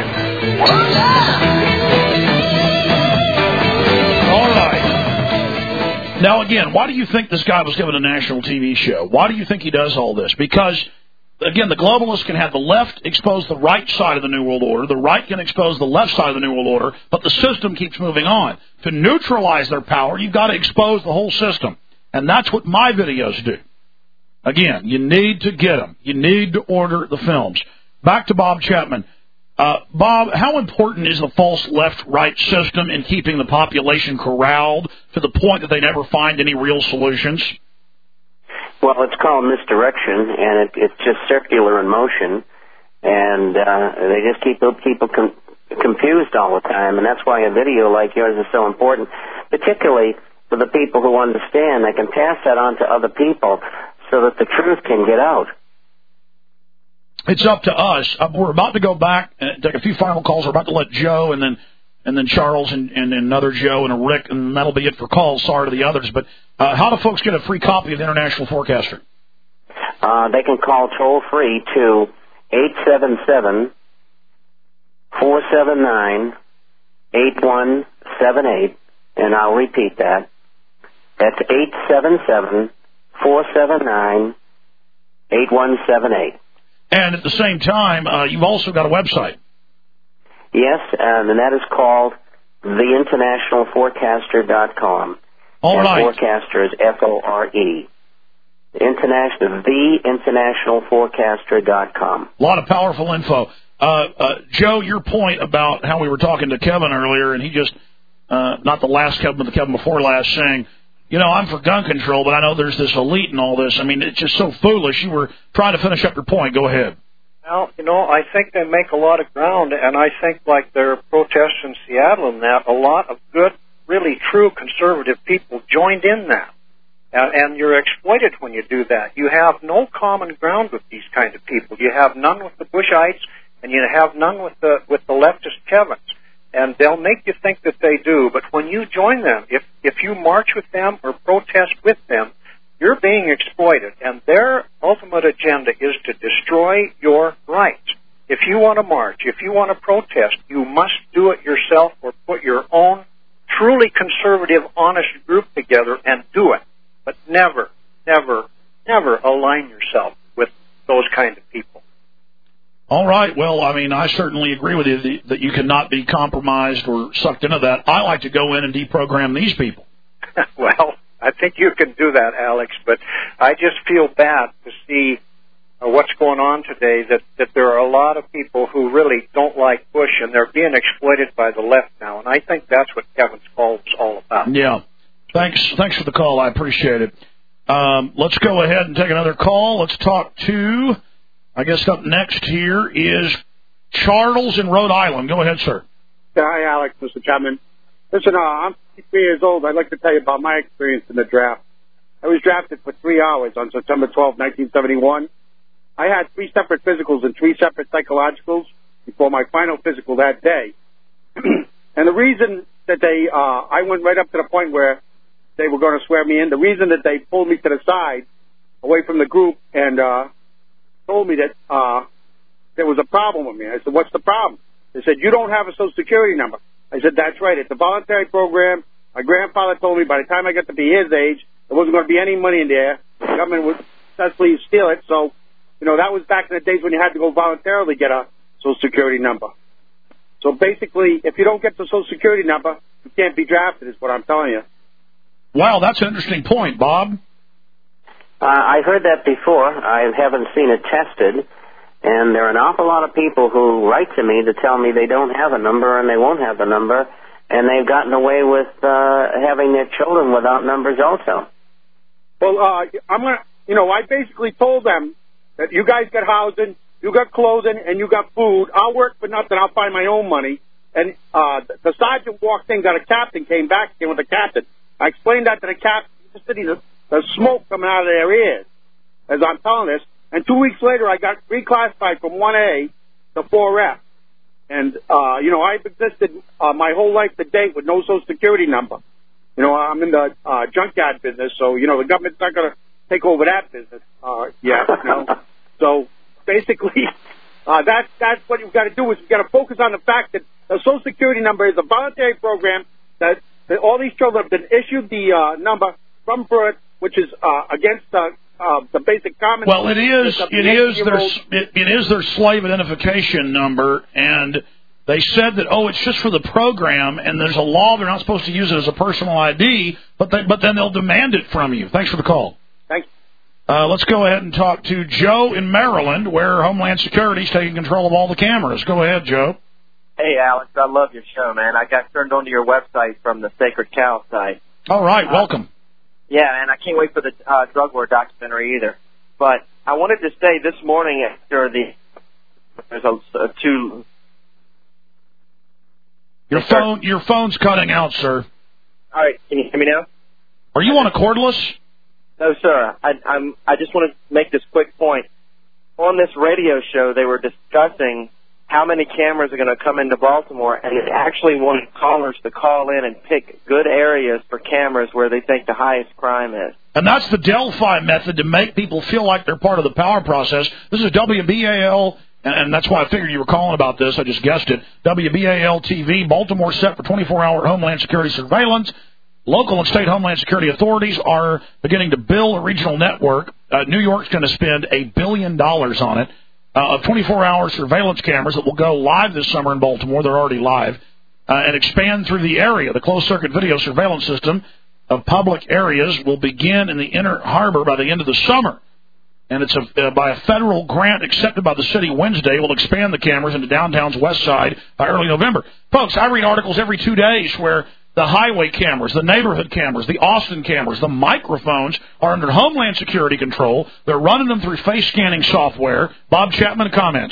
All right. Now, again, why do you think this guy was given a national T V show? Why do you think he does all this? Because, again, the globalists can have the left expose the right side of the New World Order, the right can expose the left side of the New World Order, but the system keeps moving on. To neutralize their power, you've got to expose the whole system. And that's what my videos do. Again, you need to get them. You need to order the films. Back to Bob Chapman. Uh, Bob, how important is the false left-right system in keeping the population corralled to the point that they never find any real solutions? Well, it's called misdirection, and it, it's just circular in motion, and uh, they just keep people com- confused all the time, and that's why a video like yours is so important, particularly for the people who understand. They can pass that on to other people so that the truth can get out. It's up to us. Uh, we're about to go back and take a few final calls. We're about to let Joe and then and then Charles and, and another Joe and a Rick, and that'll be it for calls. Sorry to the others. But uh, how do folks get a free copy of the International Forecaster? Uh, they can call toll-free to eight seven seven, four seven nine, eight one seven eight, and I'll repeat that, That's eight seven seven, four seven nine, eight one seven eight. And at the same time, uh, you've also got a website. Yes, um, and that is called the international forecaster dot com. All and right. Forecaster is F O R E. International, the international forecaster dot com. A lot of powerful info. Uh, uh, Joe, your point about how we were talking to Kevin earlier, and he just, uh, not the last Kevin, but the Kevin before last, saying, you know, I'm for gun control, but I know there's this elite and all this. I mean, it's just so foolish. You were trying to finish up your point. Go ahead. Well, you know, I think they make a lot of ground, and I think like their protests in Seattle and that, a lot of good, really true conservative people joined in that. And, and you're exploited when you do that. You have no common ground with these kind of people. You have none with the Bushites, and you have none with the with the leftist Kevins. And they'll make you think that they do, but when you join them, if if you march with them or protest with them, you're being exploited, and their ultimate agenda is to destroy your rights. If you want to march, if you want to protest, you must do it yourself or put your own truly conservative, honest group together and do it. But never, never, never align yourself with those kind of people. All right. Well, I mean, I certainly agree with you that you cannot be compromised or sucked into that. I like to go in and deprogram these people. Well, I think you can do that, Alex, but I just feel bad to see uh, what's going on today, that, that there are a lot of people who really don't like Bush, and they're being exploited by the left now, and I think that's what Kevin's call is all about. Yeah. Thanks Thanks for the call. I appreciate it. Um, let's go ahead and take another call. Let's talk to, I guess up next here is Charles in Rhode Island. Go ahead, sir. Hi, Alex, Mister Chapman. Listen, uh, I'm fifty-three years old. I'd like to tell you about my experience in the draft. I was drafted for three hours on September twelfth, nineteen seventy-one. I had three separate physicals and three separate psychologicals before my final physical that day. And the reason that they, uh, I went right up to the point where they were going to swear me in. The reason that they pulled me to the side, away from the group, and uh, told me that uh, there was a problem with me. I said, what's the problem? They said, you don't have a Social Security number. I said, that's right. It's a voluntary program. My grandfather told me by the time I got to be his age, there wasn't going to be any money in there. The government would successfully steal it. So, you know, that was back in the days when you had to go voluntarily get a Social Security number. So basically, if you don't get the Social Security number, you can't be drafted, is what I'm telling you. Wow, that's an interesting point, Bob. Uh, I heard that before. I haven't seen it tested. And there are an awful lot of people who write to me to tell me they don't have a number and they won't have the number, and they've gotten away with uh, having their children without numbers also. Well, uh, I'm gonna, you know, I basically told them that you guys got housing, you got clothing, and you got food. I'll work for nothing. I'll find my own money. And uh, the sergeant walked in, got a captain, came back, came with a captain. I explained that to the captain. He said there's, there's smoke coming out of their ears as I'm telling this. And two weeks later, I got reclassified from one A to four F. And, uh, you know, I've existed uh, my whole life to date with no Social Security number. You know, I'm in the uh, junkyard business, so, you know, the government's not going to take over that business uh, yet, you know. So, basically, uh, that's, that's what you've got to do is you've got to focus on the fact that the Social Security number is a voluntary program that, that all these children have been issued the uh, number from birth, which is uh, against the Uh, the basic common. Well, it is. It is their. It, it is their slave identification number, and they said that oh, it's just for the program, and there's a law they're not supposed to use it as a personal I D, but they, but then they'll demand it from you. Thanks for the call. Thanks. Uh, let's go ahead and talk to Joe in Maryland, where Homeland Security is taking control of all the cameras. Go ahead, Joe. Hey, Alex, I love your show, man. I got turned onto your website from the Sacred Cow site. All right, uh, welcome. Yeah, and I can't wait for the uh, drug war documentary either. But I wanted to say this morning after the there's a, a two. Your phone, your phone's cutting out, sir. All right, can you hear me now? Are you on a cordless? No, sir. I, I'm. I just want to make this quick point. On this radio show, they were discussing how many cameras are going to come into Baltimore, and they actually wanted callers to call in and pick good areas for cameras where they think the highest crime is. And that's the Delphi method to make people feel like they're part of the power process. This is W B A L, and that's why I figured you were calling about this. I just guessed it. W B A L T V, Baltimore set for twenty-four hour Homeland Security surveillance. Local and state Homeland Security authorities are beginning to build a regional network. Uh, New York's going to spend a billion dollars on it, uh, of twenty-four hour surveillance cameras that will go live this summer in Baltimore. They're already live, uh, and expand through the area. The closed-circuit video surveillance system of public areas will begin in the Inner Harbor by the end of the summer. And it's a, uh, by a federal grant accepted by the city Wednesday. Will expand the cameras into downtown's west side by early November. Folks, I read articles every two days where the highway cameras, the neighborhood cameras, the Austin cameras, the microphones are under Homeland Security control. They're running them through face scanning software. Bob Chapman, comments.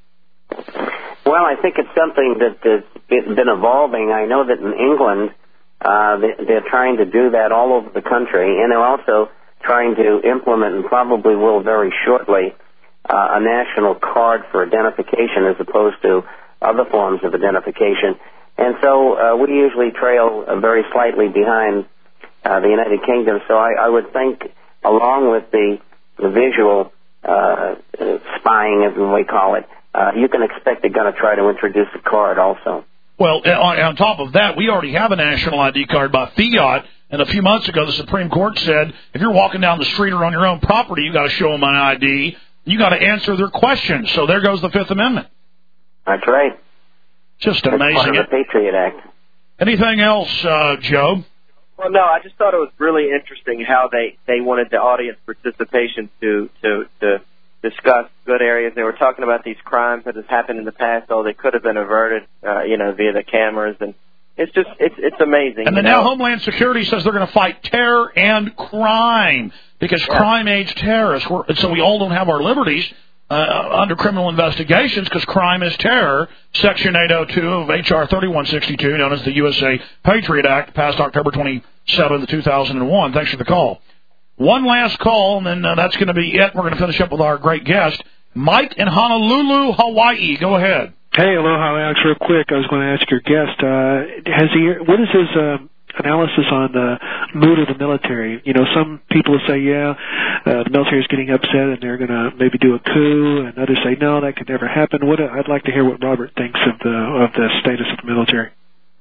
Well, I think it's something that has been evolving. I know that in England, uh, they're trying to do that all over the country, and they're also trying to implement, and probably will very shortly, uh, a national card for identification as opposed to other forms of identification. And so uh, we usually trail uh, very slightly behind uh, the United Kingdom. So I, I would think, along with the, the visual uh, spying, as we call it, uh, you can expect they're going to try to introduce a card also. Well, on, on top of that, we already have a national I D card by fiat. And a few months ago, the Supreme Court said, if you're walking down the street or on your own property, you got to show them an I D. You got to answer their questions. So there goes the Fifth Amendment. That's right. Just That's amazing. Part of the Patriot Act. Anything else, uh, Joe? Well, no, I just thought it was really interesting how they, they wanted the audience participation to, to, to discuss good areas. They were talking about these crimes that has happened in the past, though they could have been averted, uh, you know, via the cameras. And it's just, it's, it's amazing. And then you know? now Homeland Security says they're going to fight terror and crime because yeah. crime aids terrorists. We're, so we all don't have our liberties uh, under criminal investigations because crime is terror. Section eight oh two of H R thirty-one sixty-two, known as the U S A Patriot Act, passed October twenty-seventh, two thousand one. Thanks for the call. One last call, and then uh, that's going to be it. We're going to finish up with our great guest, Mike in Honolulu, Hawaii. Go ahead. Hey, aloha, Alex. Real quick, I was going to ask your guest, uh, has he, what is his uh, analysis on the mood of the military? You know, some people say, yeah, uh, the military is getting upset and they're going to maybe do a coup, and others say, no, that could never happen. What I'd like to hear what Robert thinks of the of the status of the military.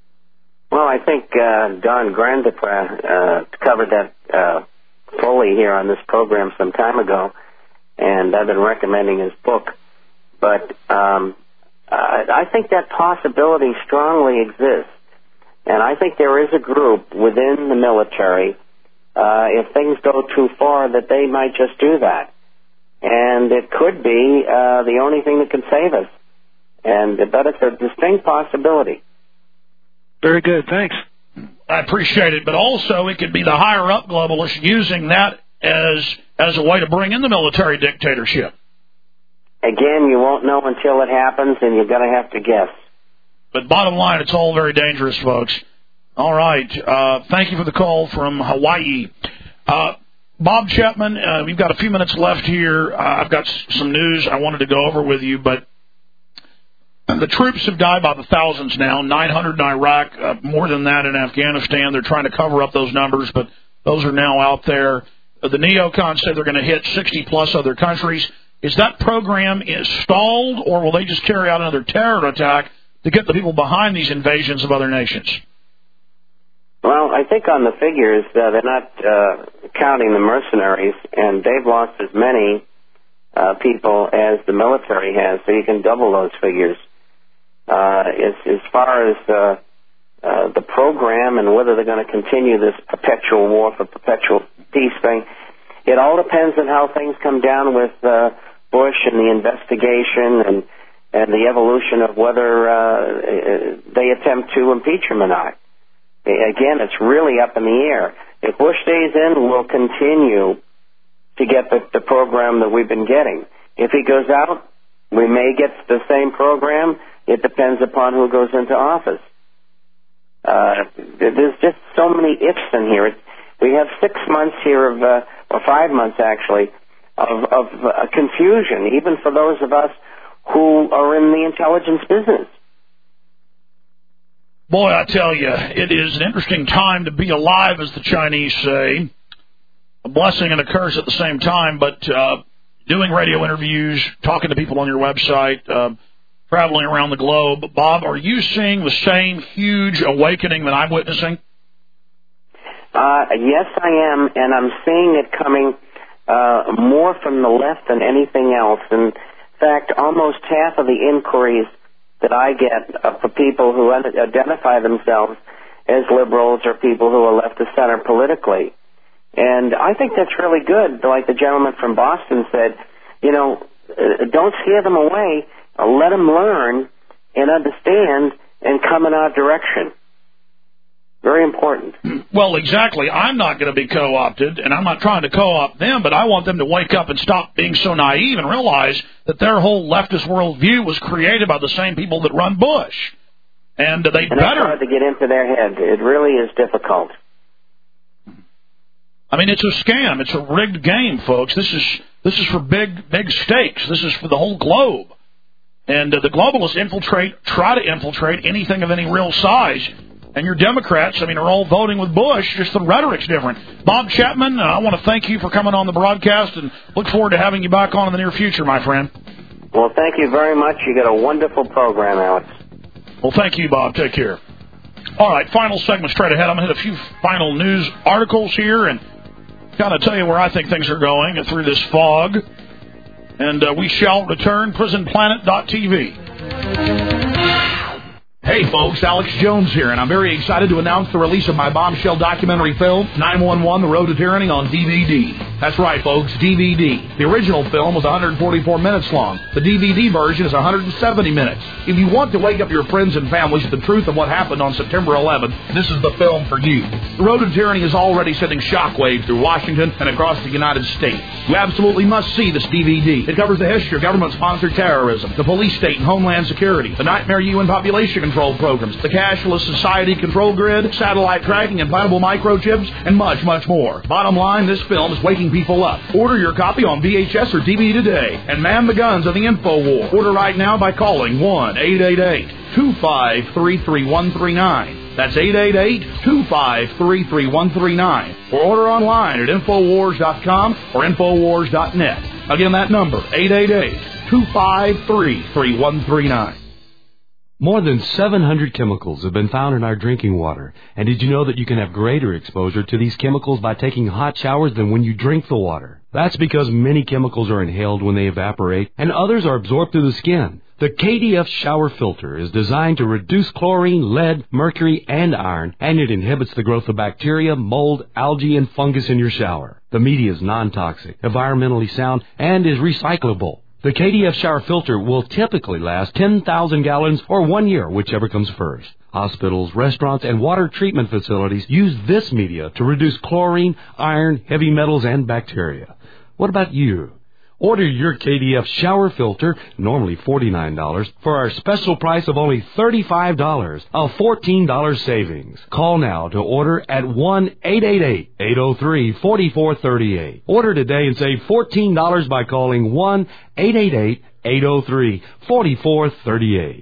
Well, I think uh, Don Grandepra uh, covered that uh, fully here on this program some time ago, and I've been recommending his book. But um, Uh, I think that possibility strongly exists, and I think there is a group within the military, uh, if things go too far, that they might just do that. And it could be uh, the only thing that can save us. And but it's a distinct possibility. Very good, thanks. I appreciate it, but also it could be the higher-up globalists using that as as a way to bring in the military dictatorship. Again, you won't know until it happens, and you're going to have to guess. But bottom line, it's all very dangerous, folks. All right. Uh, thank you for the call from Hawaii. Uh, Bob Chapman, uh, we've got a few minutes left here. Uh, I've got some news I wanted to go over with you, but the troops have died by the thousands now, nine hundred in Iraq, uh, more than that in Afghanistan. They're trying to cover up those numbers, but those are now out there. Uh, the neocons said they're going to hit sixty-plus other countries. Is that program stalled, or will they just carry out another terror attack to get the people behind these invasions of other nations? Well, I think on the figures, uh, they're not uh, counting the mercenaries, and they've lost as many uh, people as the military has, so you can double those figures. Uh, as, as far as uh, uh, the program and whether they're going to continue this perpetual war for perpetual peace thing, it all depends on how things come down with uh, Bush and the investigation and and the evolution of whether uh, they attempt to impeach him or not. Again, it's really up in the air. If Bush stays in, we'll continue to get the, the program that we've been getting. If he goes out, we may get the same program. It depends upon who goes into office. Uh, there's just so many ifs in here. It, we have six months here of, uh, or five months actually, of, of uh, confusion, even for those of us who are in the intelligence business. Boy, I tell you, it is an interesting time to be alive, as the Chinese say. A blessing and a curse at the same time, but uh, doing radio interviews, talking to people on your website, uh, traveling around the globe. Bob, are you seeing the same huge awakening that I'm witnessing? Uh, yes, I am, and I'm seeing it coming uh, more from the left than anything else. In fact, almost half of the inquiries that I get uh, for people who identify themselves as liberals or people who are left of center politically. And I think that's really good. Like the gentleman from Boston said, you know, uh, don't scare them away. Uh, let them learn and understand and come in our direction. Very important. Well, exactly. I'm not going to be co-opted, and I'm not trying to co-opt them, but I want them to wake up and stop being so naive and realize that their whole leftist worldview was created by the same people that run Bush. And they and better... it's hard to get into their head. It really is difficult. I mean, it's a scam. It's a rigged game, folks. This is this is for big, big stakes. This is for the whole globe. And uh, the globalists infiltrate, try to infiltrate anything of any real size. And your Democrats, I mean, are all voting with Bush, just the rhetoric's different. Bob Chapman, uh, I want to thank you for coming on the broadcast and look forward to having you back on in the near future, my friend. Well, thank you very much. You got a wonderful program, Alex. Well, thank you, Bob. Take care. All right, final segment straight ahead. I'm going to hit a few final news articles here and kind of tell you where I think things are going through this fog. And uh, we shall return, prison planet dot t v. Hey folks, Alex Jones here, and I'm very excited to announce the release of my bombshell documentary film, nine one one, The Road to Tyranny, on D V D. That's right, folks, D V D. The original film was one hundred forty-four minutes long. The D V D version is one hundred seventy minutes. If you want to wake up your friends and families with the truth of what happened on September eleventh, this is the film for you. The Road to Tyranny is already sending shockwaves through Washington and across the United States. You absolutely must see this D V D. It covers the history of government-sponsored terrorism, the police state and homeland security, the nightmare U N population control programs, the cashless society control grid, satellite tracking, implantable microchips, and much, much more. Bottom line, this film is waking people up. Order your copy on V H S or D V D today and man the guns of the info war. Order right now by calling one eight eight eight, two five three, three one three nine. That's eight eight eight, two five three, three one three nine. Or order online at infowars dot com or infowars dot net. Again, that number, eight eight eight, two five three, three one three nine. More than seven hundred chemicals have been found in our drinking water. And did you know that you can have greater exposure to these chemicals by taking hot showers than when you drink the water? That's because many chemicals are inhaled when they evaporate, and others are absorbed through the skin. The K D F shower filter is designed to reduce chlorine, lead, mercury, and iron, and it inhibits the growth of bacteria, mold, algae, and fungus in your shower. The media is non-toxic, environmentally sound, and is recyclable. The K D F shower filter will typically last ten thousand gallons or one year, whichever comes first. Hospitals, restaurants, and water treatment facilities use this media to reduce chlorine, iron, heavy metals, and bacteria. What about you? Order your K D F shower filter, normally forty-nine dollars, for our special price of only thirty-five dollars, a fourteen dollars savings. Call now to order at one eight eight eight, eight oh three, four four three eight. Order today and save fourteen dollars by calling one eight eight eight, eight oh three, four four three eight.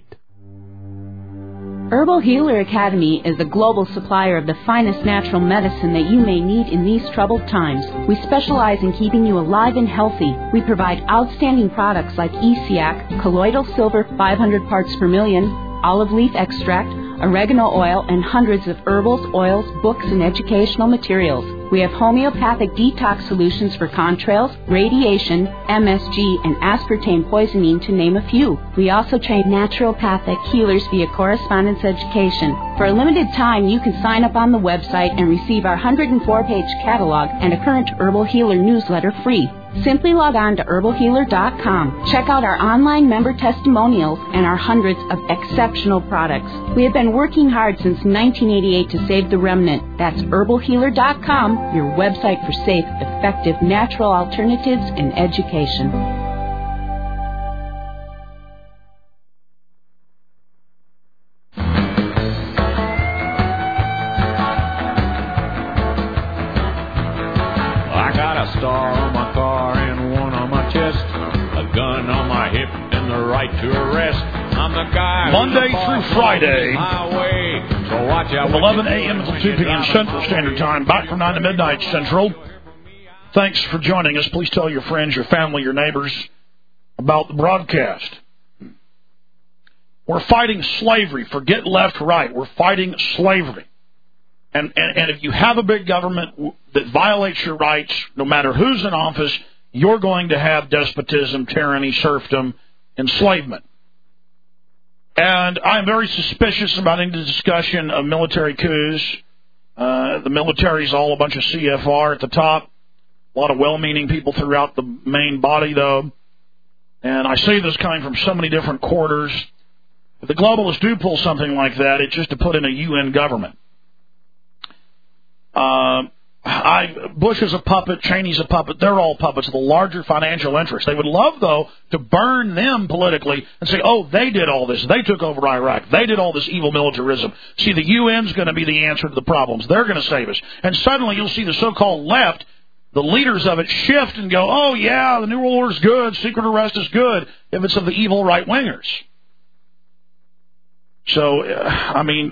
Herbal Healer Academy is the global supplier of the finest natural medicine that you may need in these troubled times. We specialize in keeping you alive and healthy. We provide outstanding products like E C A C, colloidal silver five hundred parts per million, olive leaf extract, oregano oil, and hundreds of herbals, oils, books, and educational materials. We have homeopathic detox solutions for contrails, radiation, M S G, and aspartame poisoning, to name a few. We also train naturopathic healers via correspondence education. For a limited time, you can sign up on the website and receive our one hundred four page catalog and a current Herbal Healer newsletter free. Simply log on to herbal healer dot com. Check out our online member testimonials and our hundreds of exceptional products. We have been working hard since nineteen eighty-eight to save the remnant. That's herbal healer dot com, your website for safe, effective, natural alternatives in education. I got a star on my car and one on my chest, a gun on my hip and the right to arrest. I'm the guy Monday through Friday, so watch out from eleven a.m. until two p.m. Central Standard Time, back from nine to midnight Central. Thanks for joining us. Please tell your friends, your family, your neighbors about the broadcast. We're fighting slavery. Forget left, right. We're fighting slavery. And, and, and if you have a big government that violates your rights, no matter who's in office, you're going to have despotism, tyranny, serfdom, enslavement. And I'm very suspicious about any discussion of military coups. Uh, the military's all a bunch of C F R at the top. A lot of well-meaning people throughout the main body, though. And I see this coming from so many different quarters. If the globalists do pull something like that, it's just to put in a U N government. Uh, I, Bush is a puppet, Cheney's a puppet, they're all puppets of the larger financial interests. They would love, though, to burn them politically and say, oh, they did all this, they took over Iraq, they did all this evil militarism. See, the U N's going to be the answer to the problems. They're going to save us. And suddenly you'll see the so-called left, the leaders of it, shift and go, oh, yeah, the New World Order's good, secret arrest is good, if it's of the evil right-wingers. So, uh, I mean,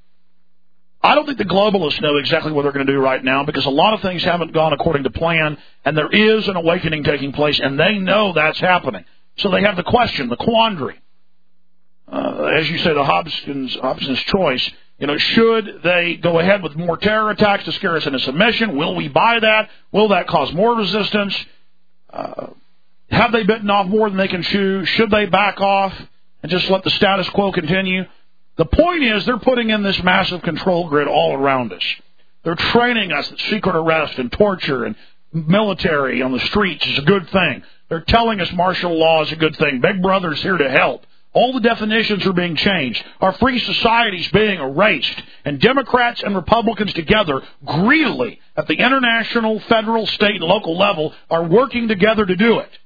I don't think the globalists know exactly what they're going to do right now because a lot of things haven't gone according to plan, and there is an awakening taking place, and they know that's happening. So they have the question, the quandary. Uh, as you say, the Hobson's, Hobson's choice. You know, should they go ahead with more terror attacks to scare us into submission? Will we buy that? Will that cause more resistance? Uh, have they bitten off more than they can chew? Should they back off and just let the status quo continue? The point is they're putting in this massive control grid all around us. They're training us that secret arrest and torture and military on the streets is a good thing. They're telling us martial law is a good thing. Big Brother's here to help. All the definitions are being changed. Our free society's being erased. And Democrats and Republicans together, greedily, at the international, federal, state, and local level, are working together to do it.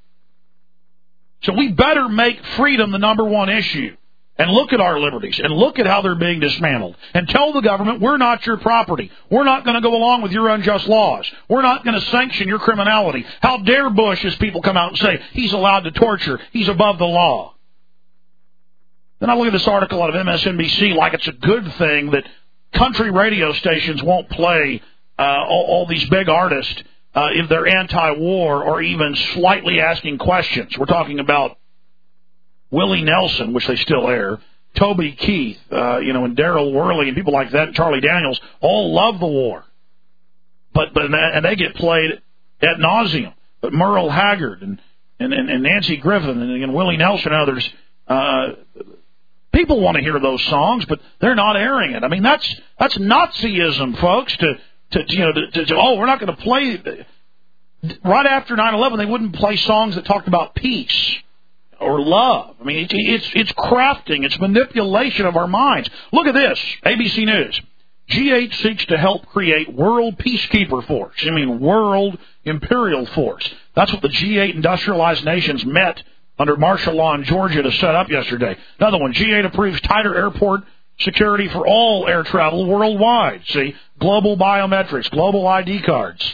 So we better make freedom the number one issue. And look at our liberties, and look at how they're being dismantled. And tell the government, we're not your property. We're not going to go along with your unjust laws. We're not going to sanction your criminality. How dare Bush, as people come out and say, he's allowed to torture, he's above the law. Then I look at this article out of M S N B C like it's a good thing that country radio stations won't play uh, all, all these big artists uh, if they're anti-war or even slightly asking questions. We're talking about Willie Nelson, which they still air, Toby Keith, uh, you know, and Darryl Worley and people like that, and Charlie Daniels, all love the war. But but and they get played ad nauseum. But Merle Haggard and, and, and Nancy Griffin and, and Willie Nelson and others, uh, people want to hear those songs, but they're not airing it. I mean, that's that's Nazism, folks. To to you know, to, to oh, we're not going to play. Right after nine eleven, they wouldn't play songs that talked about peace or love. I mean, it's it's crafting, it's manipulation of our minds. Look at this, A B C News. G eight seeks to help create World Peacekeeper Force. I mean, World Imperial Force. That's what the G eight industrialized nations met under martial law in Georgia to set up yesterday. Another one, G eight approves tighter airport security for all air travel worldwide. See, global biometrics, global I D cards.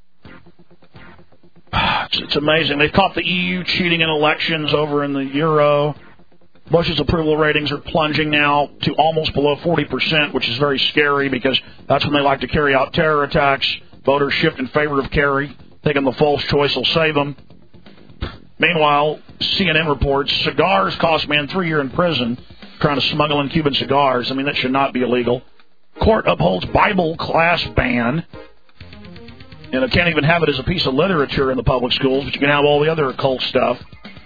It's, it's amazing. They've caught the E U cheating in elections over in the Euro. Bush's approval ratings are plunging now to almost below forty percent, which is very scary because that's when they like to carry out terror attacks. Voters shift in favor of Kerry, thinking the false choice will save them. Meanwhile, C N N reports cigars cost man three years in prison trying to smuggle in Cuban cigars. I mean, that should not be illegal. Court upholds Bible class ban. You know, can't even have it as a piece of literature in the public schools, but you can have all the other occult stuff.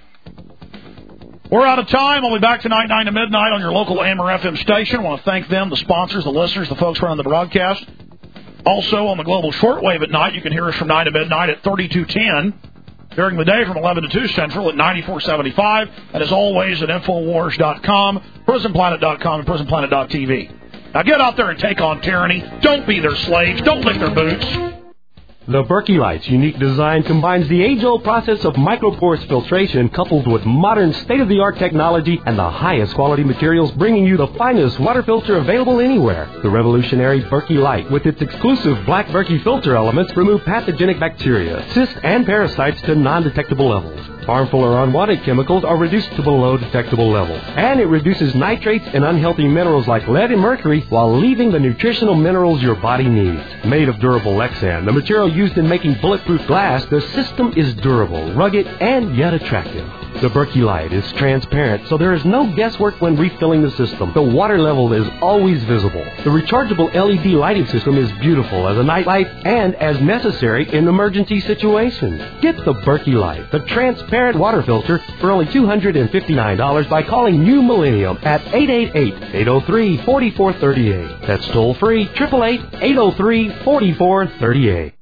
We're out of time. I'll be back tonight, nine to midnight, on your local A M R F M station. I want to thank them, the sponsors, the listeners, the folks running the broadcast. Also, on the global shortwave at night, you can hear us from nine to midnight at thirty-two ten. During the day from eleven to two Central at ninety-four seventy-five. And as always at Infowars dot com, Prison Planet dot com, and Prison Planet dot T V. Now get out there and take on tyranny. Don't be their slaves. Don't lick their boots. The Berkey Light's unique design combines the age-old process of microporous filtration coupled with modern state-of-the-art technology and the highest quality materials, bringing you the finest water filter available anywhere. The revolutionary Berkey Light, with its exclusive black Berkey filter elements, remove pathogenic bacteria, cysts, and parasites to non-detectable levels. Harmful or unwanted chemicals are reduced to below detectable levels. And it reduces nitrates and unhealthy minerals like lead and mercury while leaving the nutritional minerals your body needs. Made of durable Lexan, the material used in making bulletproof glass, the system is durable, rugged, and yet attractive. The Berkey Light is transparent, so there is no guesswork when refilling the system. The water level is always visible. The rechargeable L E D lighting system is beautiful as a night light and as necessary in emergency situations. Get the Berkey Light, the transparent water filter, for only two hundred fifty-nine dollars by calling New Millennium at eight eight eight, eight oh three, four four three eight. That's toll free, eight eight eight, eight oh three, four four three eight.